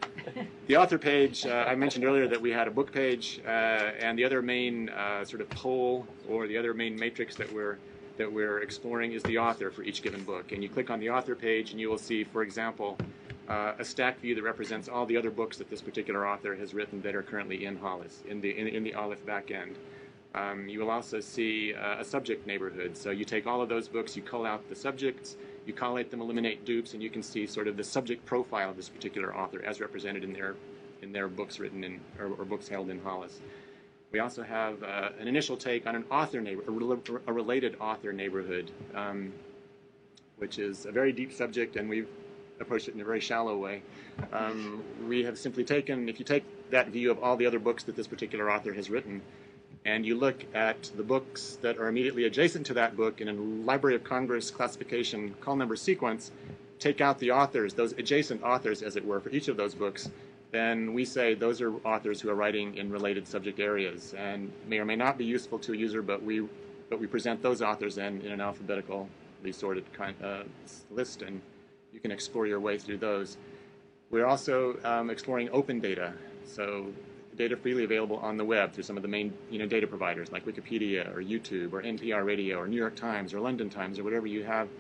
The author page, uh, I mentioned earlier that we had a book page, uh, and the other main uh, sort of pole or the other main matrix that we're that we're exploring is the author for each given book. And you click on the author page, and you will see, for example, uh, a stack view that represents all the other books that this particular author has written that are currently in Hollis, in the in, in the Aleph backend. Um, you will also see uh, a subject neighborhood. So you take all of those books, you cull out the subjects, you collate them, eliminate dupes, and you can see sort of the subject profile of this particular author as represented in their in their books written in or, or books held in Hollis. We also have uh, an initial take on an author neighbor, a, rel a related author neighborhood, um, which is a very deep subject, and we've approached it in a very shallow way. Um, we have simply taken, if you take that view of all the other books that this particular author has written, and you look at the books that are immediately adjacent to that book in a Library of Congress classification call number sequence, take out the authors, those adjacent authors, as it were, for each of those books, then we say those are authors who are writing in related subject areas and may or may not be useful to a user, but we but we present those authors then in an alphabetically sorted kind, uh, list, and you can explore your way through those. We're also um, exploring open data, so data freely available on the web through some of the main you know, data providers like Wikipedia or YouTube or N P R Radio or New York Times or London Times or whatever you have.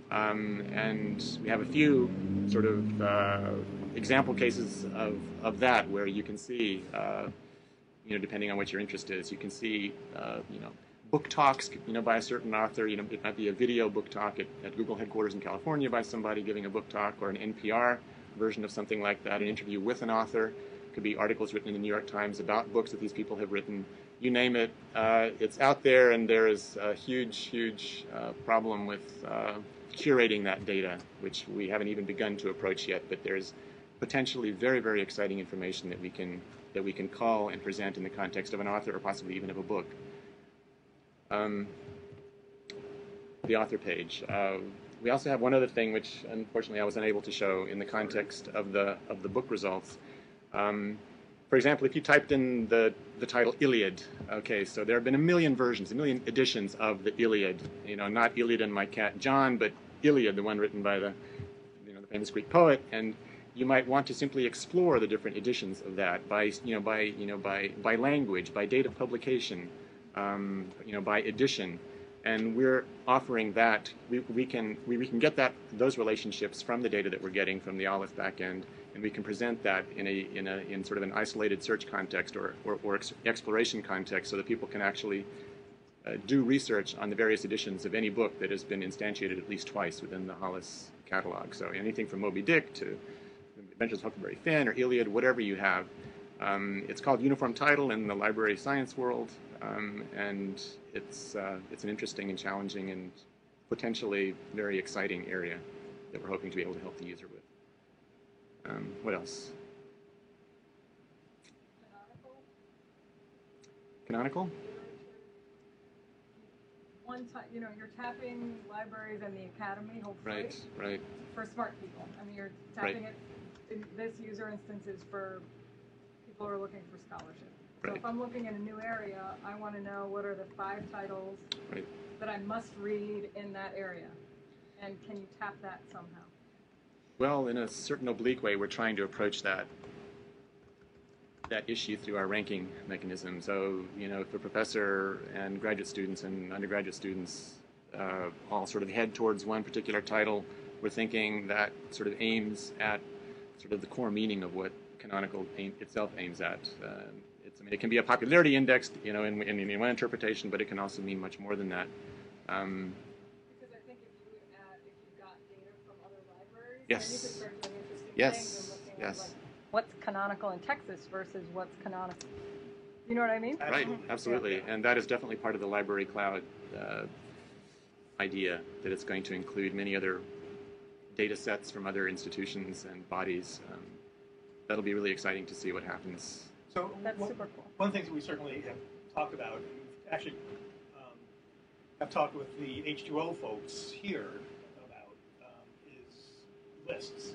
Um, and we have a few sort of uh, example cases of, of that where you can see, uh, you know, depending on what your interest is, you can see, uh, you know, book talks, you know, by a certain author. You know, it might be a video book talk at, at Google headquarters in California by somebody giving a book talk, or an N P R version of something like that, an interview with an author. Could be articles written in the New York Times about books that these people have written. You name it, uh, it's out there, and there is a huge, huge uh, problem with uh, curating that data, which we haven't even begun to approach yet. But there's potentially very, very exciting information that we can that we can call and present in the context of an author, or possibly even of a book. Um, the author page. Uh, we also have one other thing, which unfortunately I was unable to show in the context of the of the book results. Um, for example, if you typed in the, the title Iliad, okay, so there have been a million versions, a million editions of the Iliad. You know, not Iliad and my cat John, but Iliad, the one written by the, you know, the famous Greek poet, and you might want to simply explore the different editions of that by, you know, by, you know, by, by language, by date of publication, um, you know, by edition. And we're offering that. We, we can we, we can get that those relationships from the data that we're getting from the Aleph backend, and we can present that in a in a in sort of an isolated search context or or, or ex exploration context, so that people can actually uh, do research on the various editions of any book that has been instantiated at least twice within the Hollis catalog. So anything from Moby Dick to Adventures of Huckleberry Finn or Iliad, whatever you have. Um, it's called Uniform Title in the library science world, um, and it's uh, it's an interesting and challenging and potentially very exciting area that we're hoping to be able to help the user with. Um, what else? Canonical? One time, you know, you're tapping libraries and the academy, hopefully. Right, right. For smart people. I mean, you're tapping right. it. In this user instance is for people who are looking for scholarship. So right. if I'm looking in a new area, I want to know what are the five titles right. that I must read in that area. And can you tap that somehow? Well, in a certain oblique way, we're trying to approach that that issue through our ranking mechanism. So, you know, if a professor and graduate students and undergraduate students uh, all sort of head towards one particular title, we're thinking that sort of aims at sort of the core meaning of what canonical aim, itself aims at. Uh, it's, I mean, it can be a popularity index, you know, in, in, in one interpretation, but it can also mean much more than that. Um, because I think if you would add, if you got data from other libraries, yes. then you could start doing interesting yes. things and looking yes. at like what's canonical in Texas versus what's canonical. You know what I mean? Right, absolutely. Yeah. And that is definitely part of the library cloud uh, idea, that it's going to include many other data sets from other institutions and bodies. Um, that'll be really exciting to see what happens. So that's one, super cool. One of the things that we certainly have talked about, and we've actually um, have talked with the H two O folks here about, um, is lists.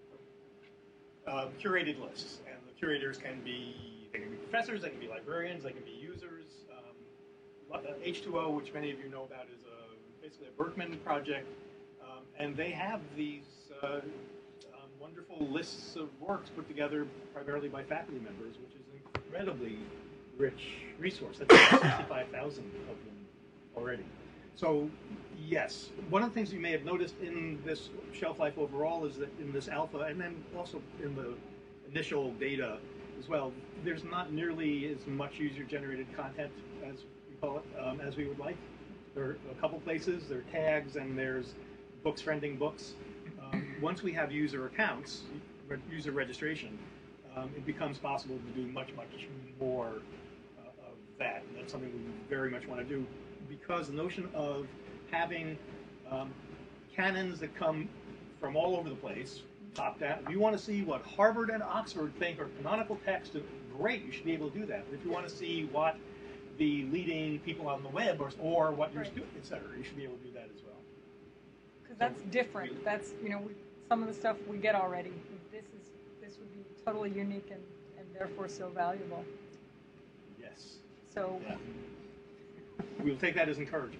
Um, curated lists, and the curators can be they can be professors, they can be librarians, they can be users. Um, H two O, which many of you know about, is a, basically a Berkman project, um, and they have these uh, um, wonderful lists of works put together primarily by faculty members, which is an incredibly rich resource. That's sixty-five thousand of them already. So, yes, one of the things you may have noticed in this shelf life overall is that in this alpha, and then also in the initial data as well, there's not nearly as much user-generated content, as we call it, um, as we would like. There are a couple places, there are tags, and there's books friending books. Um, once we have user accounts, re user registration, um, it becomes possible to do much, much more uh, of that. And that's something we very much want to do, because the notion of having um, canons that come from all over the place, top down. If you want to see what Harvard and Oxford think are canonical texts, great, you should be able to do that. But if you want to see what the leading people on the web or, or what you're doing, et cetera, you should be able to do that as well. Because that's different. That's, you know, we, some of the stuff we get already. This is this would be totally unique and, and therefore so valuable. Yes. So. Yeah. We'll take that as encouragement.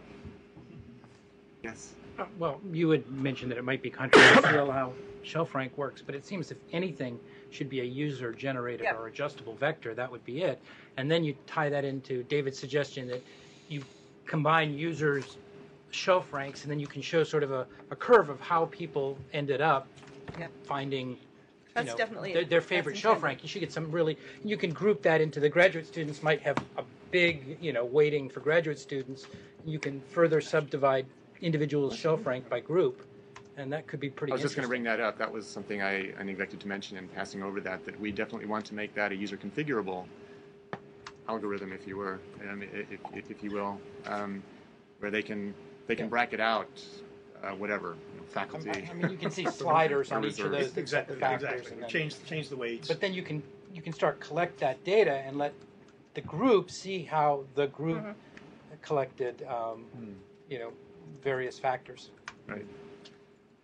Yes. Uh, well, you had mentioned that it might be controversial how ShelfRank works, but it seems if anything should be a user-generated Yep. or adjustable vector, that would be it. And then you tie that into David's suggestion that you combine users' shelf ranks, and then you can show sort of a, a curve of how people ended up Yep. finding That's you know, definitely their, their favorite that's shelf intended. rank. You should get some really, you can group that into the graduate students might have a big, you know, weighting for graduate students. You can further subdivide individuals' shelf rank by group, and that could be pretty I was just going to interesting. bring that up. That was something I, I neglected to mention in passing over that, that we definitely want to make that a user configurable algorithm, if you were, um, if, if, if you will, um, where they can they can Yeah. bracket out uh, whatever, you know, faculty. I mean, you can see sliders on each of those Exactly. factors. Exactly. and then- Change change the weights. But then you can you can start collect that data and let the group see how the group Mhm. collected, um, you know, various factors. Right.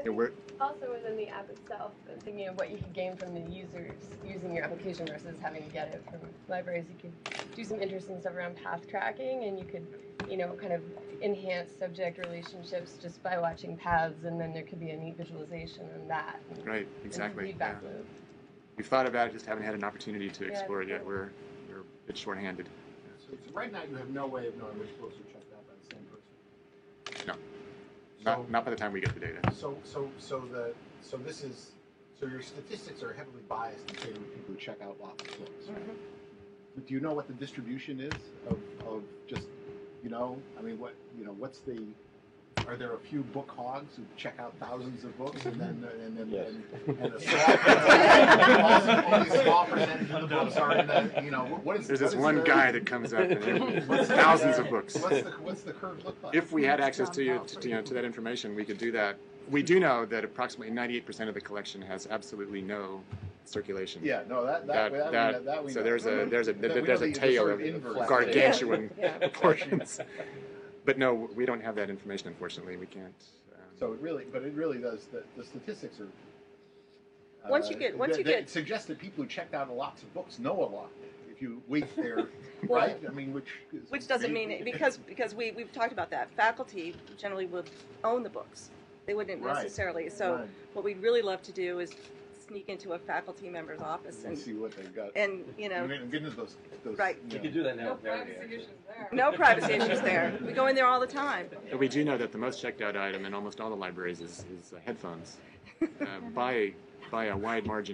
I Yeah, we're, think also within the app itself, uh, thinking of what you could gain from the users using your application versus having to get it from libraries, you could do some interesting stuff around path tracking, and you could, you know, kind of enhance subject relationships just by watching paths, and then there could be a neat visualization on that. And, right, exactly. And feedback yeah. loop. We've thought about it, just haven't had an opportunity to Yeah, explore it yet. cool. We're, we're a bit short-handed. So, so right now you have no way of knowing which books are checked out by the same person. No, So, not, not by the time we get the data. So, so, so the, so this is, so your statistics are heavily biased in favor of people who check out lots of books. Mm-hmm. But do you know what the distribution is of, of just, you know, I mean, what, you know, what's the, are there a few book hogs who check out thousands of books and then, and then, Yes. and, and a small percentage, only a small percentage of the books are in the, you know, what is, There's what this is one the, guy that comes up and what's the- thousands of books. What's the, what's the curve look like? If we had access to, you, to, you know, to that information, we could do that. We do know that approximately ninety-eight percent of the collection has absolutely no circulation. Yeah, no, that, that, that, that, we know- that we so know. there's a there's a That we there's know a the- the tail sort of of inverse. gargantuan Yeah. Yeah. proportions. But no, we don't have that information. Unfortunately, we can't. Um, So it really, but it really does. The, the statistics are. Uh, Once you get- once that- you that get- suggest that people who checked out lots of books know a lot. If you weight their Well, right, I mean, which is Which doesn't maybe- mean, because, because we, we've talked about that, faculty generally would own the books. They wouldn't Right. necessarily, so Right. what we'd really love to do is sneak into a faculty member's office and and, see what they've got. and, you know, And get into those, those. Right. You You know, could do that now No with Verity, privacy actually. issues there. no privacy issues there. We go in there all the time. But we do know that the most checked out item in almost all the libraries is, is uh, headphones, uh, by by a wide margin.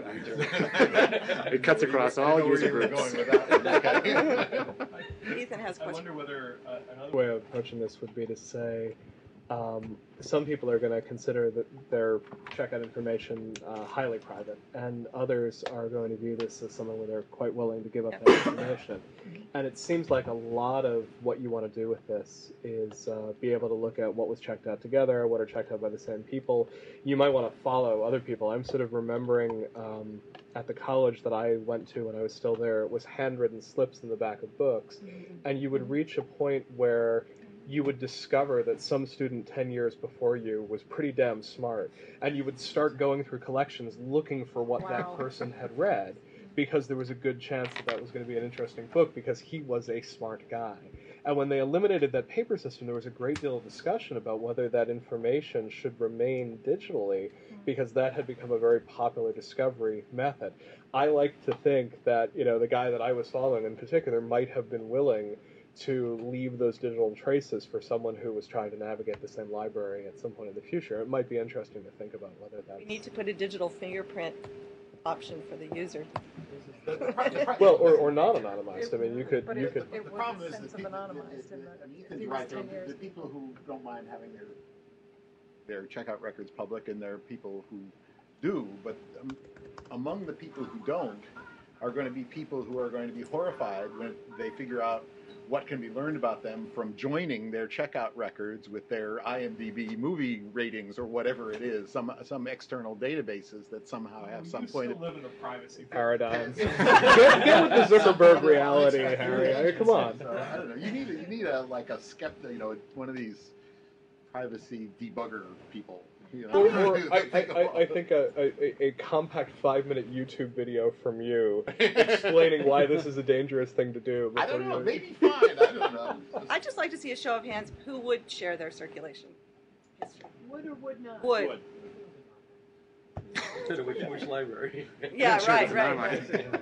It cuts across I all know where user you were groups. going with that. Okay. Ethan has a I question. wonder whether uh, another way of approaching this would be to say um, some people are going to consider that their checkout information uh, highly private, and others are going to view this as something where they're quite willing to give up that information. And it seems like a lot of what you want to do with this is uh, be able to look at what was checked out together, what are checked out by the same people. You might want to follow other people. I'm sort of remembering um, at the college that I went to when I was still there, it was handwritten slips in the back of books, and you would reach a point where you would discover that some student ten years before you was pretty damn smart, and you would start going through collections looking for what Wow. that person had read, because there was a good chance that that was going to be an interesting book because he was a smart guy. And when they eliminated that paper system, there was a great deal of discussion about whether that information should remain digitally, because that had become a very popular discovery method. I like to think that, you know, the guy that I was following in particular might have been willing to leave those digital traces for someone who was trying to navigate the same library at some point in the future. It might be interesting to think about whether We that's... need to put a digital fingerprint option for the user. Well, or, or not anonymized. I mean, you could... But you it, could it The was problem a is sense that of people, anonymized in the, and if Ethan's he right, was there ten are years. the people who don't mind having their their checkout records public, and there are people who do, but um, among the people who don't are going to be people who are going to be horrified when they figure out what can be learned about them from joining their checkout records with their I M D B movie ratings or whatever it is, some some external databases that somehow have some you point still of live in the privacy paradigm. get, get with the Zuckerberg reality, Harry. I mean, come on. So, I don't know. You need a, you need a like a skeptic, you know, one of these privacy debugger people. You know? Or, or I, I, I, I think a, a, a compact five-minute YouTube video from you explaining why this is a dangerous thing to do. I don't before know. you- Maybe fine. I don't know. I'd just like to see a show of hands who would share their circulation history. Would or would not? Would. which, which library? Yeah, Sure, right, it's right. anonymized.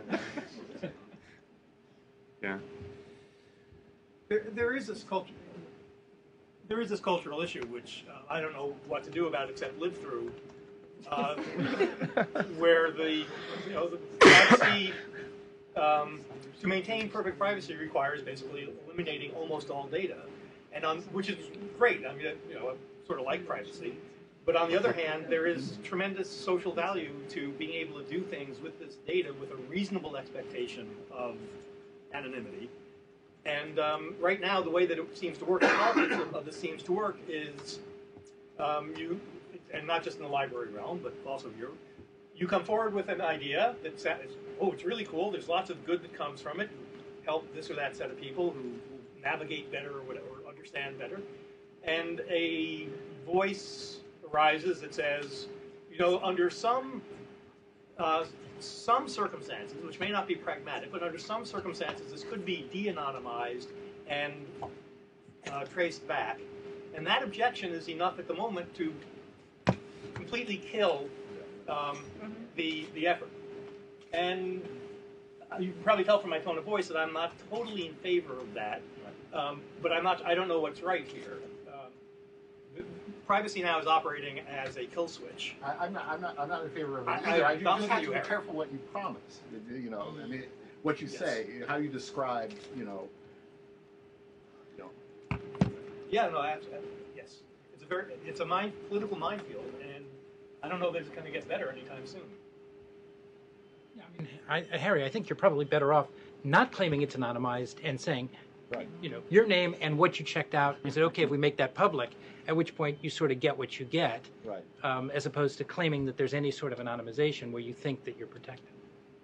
Yeah. There, there is this culture. There is this cultural issue, which uh, I don't know what to do about except live through, uh, where the you know the privacy um, to maintain perfect privacy requires basically eliminating almost all data, and on which is great. I mean, you know, I sort of like privacy, but on the other hand, there is tremendous social value to being able to do things with this data with a reasonable expectation of anonymity. And um, right now, the way that it seems to work, the politics of, of this seems to work is um, you, and not just in the library realm, but also here, you come forward with an idea that says, oh, it's really cool, there's lots of good that comes from it, help this or that set of people who, who navigate better or whatever, or understand better, and a voice, arises that says, you know, under some uh, some circumstances, which may not be pragmatic, but under some circumstances, this could be de-anonymized and uh, traced back. And that objection is enough at the moment to completely kill um, mm-hmm. the the effort. And you can probably tell from my tone of voice that I'm not totally in favor of that. Um, but I'm not. I don't know what's right here. Um, privacy now is operating as a kill switch. I, I'm not. I'm not. I'm not in favor of it I, either. I, I, you just have to be Harry. careful what you promise. You know, I mean, what you yes. say, how you describe. You know. You know. Yeah. No. Absolutely. Yes. It's a very. It's a mind, political minefield, and I don't know that it's going to get better anytime soon. Yeah, I mean, I, Harry, I think you're probably better off not claiming it's anonymized and saying, right. you know, your name and what you checked out. And said, okay, if we make that public, at which point you sort of get what you get, right. um, as opposed to claiming that there's any sort of anonymization where you think that you're protected.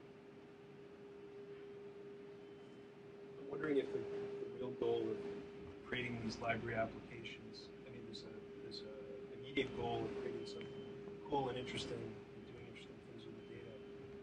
I'm wondering if the, the real goal of creating these library applications, I mean, there's a there's a immediate goal of creating something cool and interesting and doing interesting things with the data.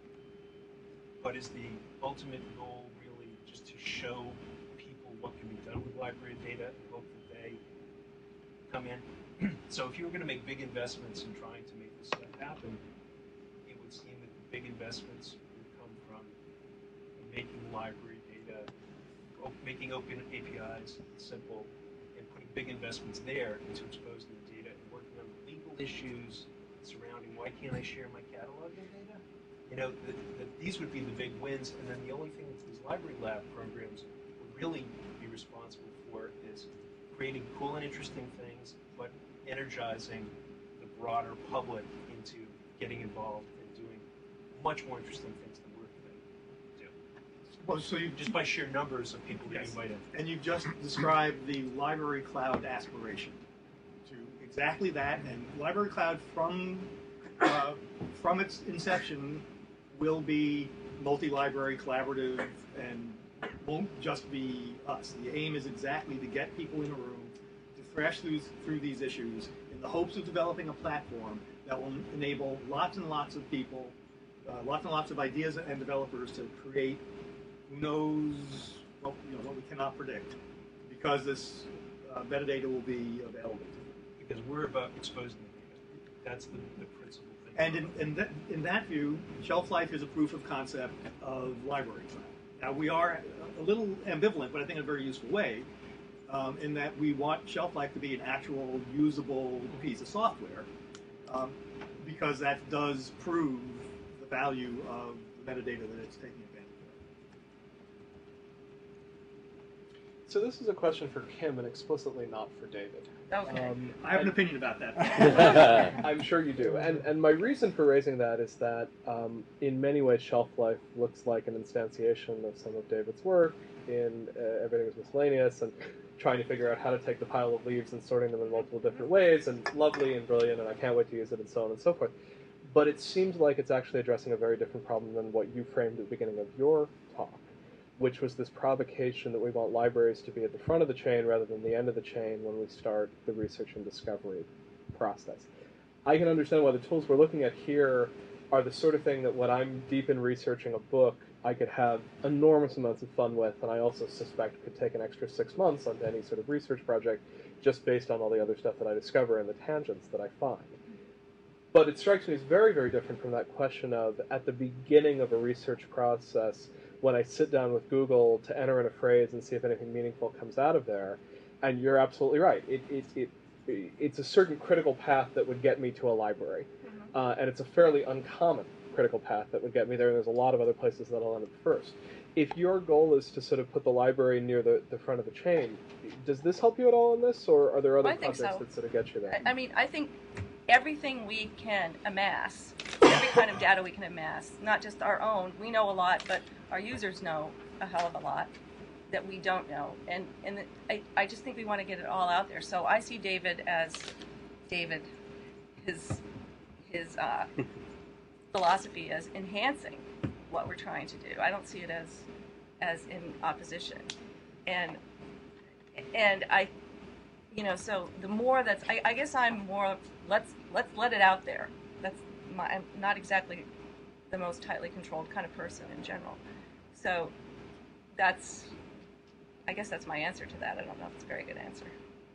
But is the ultimate goal really just to show people what can be done with library data and hope that they come in? So if you were going to make big investments in trying to make this stuff happen, it would seem that the big investments would come from making library data, making open A P Is simple, and putting big investments there into exposing the data and working on the legal issues surrounding why can't I share my cataloging data? You know, the, the, these would be the big wins, and then the only thing that these library lab programs would really be responsible for is creating cool and interesting things, but energizing the broader public into getting involved and doing much more interesting things than we're going to do. Well, so you just by sheer numbers of people that yes. you invite in. And you've just described the library cloud aspiration to exactly that, and library cloud from uh, from its inception will be multi-library, collaborative, and won't just be us. The aim is exactly to get people in a room, to thrash through, through these issues in the hopes of developing a platform that will enable lots and lots of people, uh, lots and lots of ideas and developers to create who knows what, you know, what we cannot predict, because this uh, metadata will be available. Because we're about exposing the data. That's the, the principal thing. And in, in, that, in that view, shelf life is a proof of concept of library cloud. Now, we are a little ambivalent, but I think in a very useful way, um, in that we want shelf life to be an actual usable piece of software, um, because that does prove the value of the metadata that it's taking advantage of. So this is a question for Kim and explicitly not for David. Okay. Um, I have an opinion about that. I'm sure you do. And, and my reason for raising that is that um, in many ways shelf life looks like an instantiation of some of David's work in uh, Everything is Miscellaneous, and trying to figure out how to take the pile of leaves and sorting them in multiple different ways, and lovely and brilliant, and I can't wait to use it, and so on and so forth. But it seems like it's actually addressing a very different problem than what you framed at the beginning of your talk, which was this provocation that we want libraries to be at the front of the chain rather than the end of the chain when we start the research and discovery process. I can understand why the tools we're looking at here are the sort of thing that when I'm deep in researching a book, I could have enormous amounts of fun with, and I also suspect could take an extra six months onto any sort of research project just based on all the other stuff that I discover and the tangents that I find. But it strikes me as very, very different from that question of, at the beginning of a research process, when I sit down with Google to enter in a phrase and see if anything meaningful comes out of there, and you're absolutely right. It, it, it, it's a certain critical path that would get me to a library, mm-hmm. uh, and it's a fairly uncommon critical path that would get me there, and there's a lot of other places that'll end up first. If your goal is to sort of put the library near the, the front of the chain, does this help you at all in this, or are there other I think projects so. that sort of get you there? I, I mean, I think everything we can amass, every kind of data we can amass, not just our own, we know a lot, but our users know a hell of a lot that we don't know. And, and I, I just think we want to get it all out there. So I see David as, David, his, his uh, philosophy as enhancing what we're trying to do. I don't see it as, as in opposition. And, and I, you know, so the more that's, I, I guess I'm more, let's let's let it out there. That's my, I'm not exactly the most tightly controlled kind of person in general. So that's, I guess that's my answer to that. I don't know if it's a very good answer.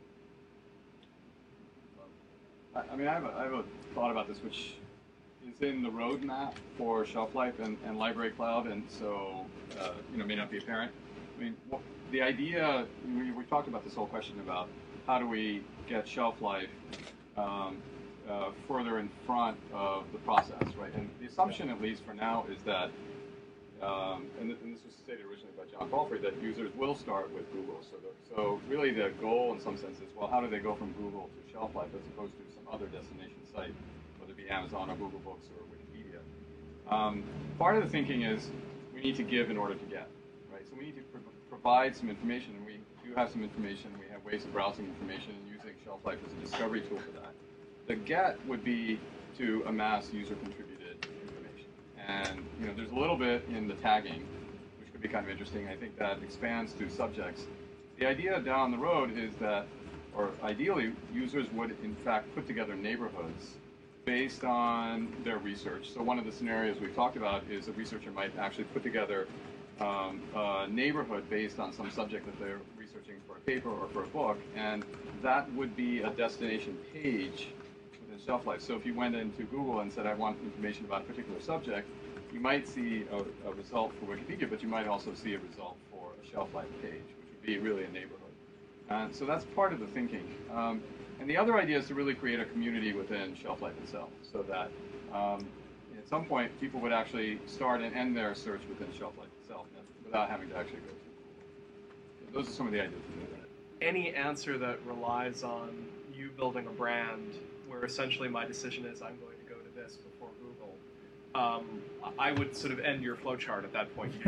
I I mean, I have, a, I have a thought about this, which is in the roadmap for Shelf Life and, and Library Cloud, and so, uh, you know, may not be apparent. I mean, well, the idea, we, we talked about this whole question about how do we get Shelf Life um, uh, further in front of the process, right? And the assumption, at least for now, is that, um, and, th and this was stated originally by John Palfrey, that users will start with Google. So, the, so really the goal in some sense is, well, how do they go from Google to Shelf Life as opposed to some other destination site, whether it be Amazon or Google Books or Wikipedia. Um, part of the thinking is we need to give in order to get, right? So we need to pro provide some information, and we do have some information. We have ways of browsing information and using Shelf Life as a discovery tool for that. The get would be to amass user-contributed information. And you know, there's a little bit in the tagging, which could be kind of interesting. I think that expands to subjects. The idea down the road is that, or ideally, users would in fact put together neighborhoods based on their research. So one of the scenarios we've talked about is a researcher might actually put together um, a neighborhood based on some subject that they're researching for a paper or for a book, and that would be a destination page within Shelf Life. So if you went into Google and said, I want information about a particular subject, you might see a, a result for Wikipedia, but you might also see a result for a Shelf Life page, which would be really a neighborhood. And so that's part of the thinking. Um, and the other idea is to really create a community within Shelf Life itself, so that um, at some point people would actually start and end their search within Shelf Life itself without having to actually go to Google. Those are some of the ideas we do that. Any answer that relies on you building a brand where essentially my decision is I'm going to go to this before Google, um, I would sort of end your flowchart at that point.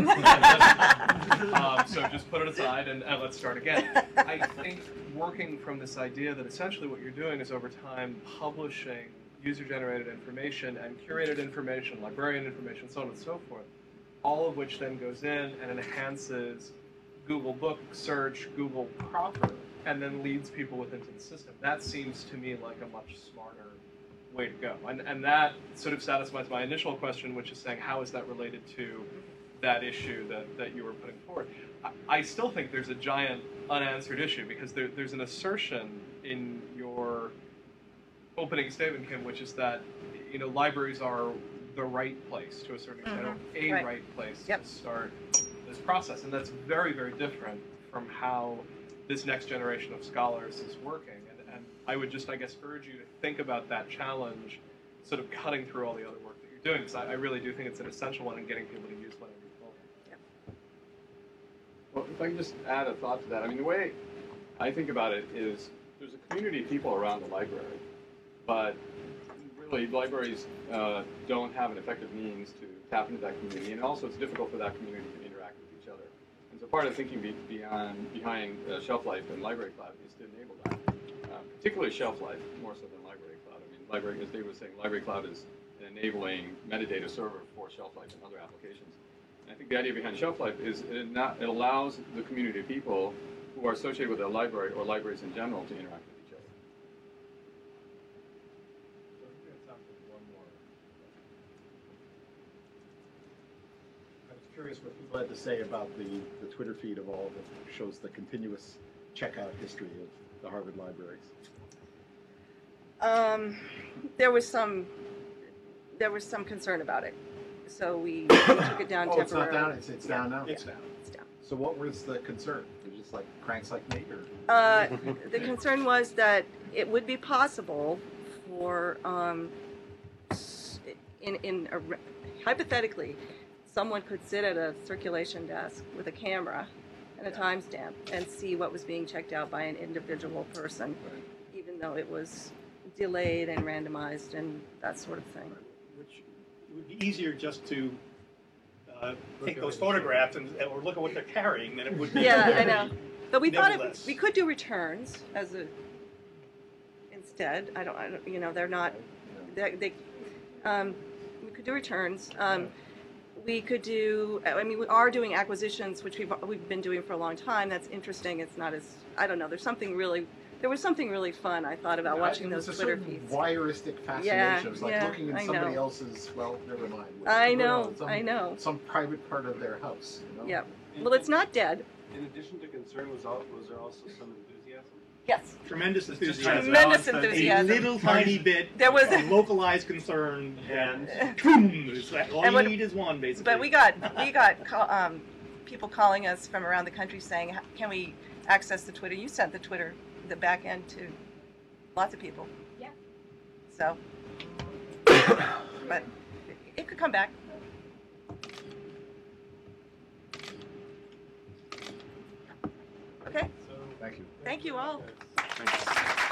um, so just put it aside and, and let's start again. I think working from this idea that essentially what you're doing is over time publishing user-generated information and curated information, librarian information, so on and so forth, all of which then goes in and enhances Google Book Search, Google proper, and then leads people within the system. That seems to me like a much smarter way to go. And, and that sort of satisfies my initial question, which is saying, how is that related to that issue that, that you were putting forward? I, I still think there's a giant unanswered issue, because there, there's an assertion in your opening statement, Kim, which is that, you know, libraries are the right place to a certain extent, mm-hmm. a right, right place yep. to start this process. And that's very, very different from how this next generation of scholars is working. And, and I would just, I guess, urge you to think about that challenge, sort of cutting through all the other work that you're doing, because I, I really do think it's an essential one in getting people to use whatever you told them. Yep. Well, if I can just add a thought to that. I mean, the way I think about it is there's a community of people around the library, but really libraries uh, don't have an effective means to tap into that community, and also it's difficult for that community to interact with each other. And so part of thinking be beyond, behind uh, Shelf Life and Library Cloud is to enable that, uh, particularly Shelf Life, more so than Library Cloud. I mean, library, as Dave was saying, Library Cloud is an enabling metadata server for Shelf Life and other applications. And I think the idea behind Shelf Life is it, not, it allows the community of people who are associated with a library or libraries in general to interact with each other. I was curious what people had to say about the, the Twitter feed of all that shows the continuous checkout history of the Harvard libraries. Um, there was some there was some concern about it, so we, we took it down oh, temporarily. it's not down. It's, it's yeah. down now. It's down. It's down. So what was the concern? They're just like cranks like me, or? Uh, the concern was that it would be possible for um, in in a, hypothetically, someone could sit at a circulation desk with a camera and a timestamp and see what was being checked out by an individual person, right. even though it was delayed and randomized and that sort of thing. Which would be easier just to uh, take those photographs and or look at what they're carrying than it would be. Yeah, I know. But we thought it, we could do returns as a instead. I don't, I don't you know, they're not. They, they um, we could do returns. Um, We could do, I mean, we are doing acquisitions, which we've, we've been doing for a long time. That's interesting. It's not as, I don't know, there's something really, there was something really fun, I thought, about watching It was those a Twitter certain feeds. voyeuristic fascination. Yeah, It was like yeah, looking in I somebody know. else's, well, never mind. I You know, some- I know. Some private part of their house, you know? Yep. Well, it's not dead. In addition to concern, was, al- was there also some enthusiasm? Yes. Tremendous It's just enthusiasm. Tremendous enthusiasm. A little tiny bit There was of localized concern, And boom, it's like, all And you what- need is one, basically. But we got we got call, um, people calling us from around the country saying, "Can we access the Twitter?" You sent the Twitter, the back end to lots of people. Yeah. So, but it could come back. Okay. Thank you. Thank you all. Thanks.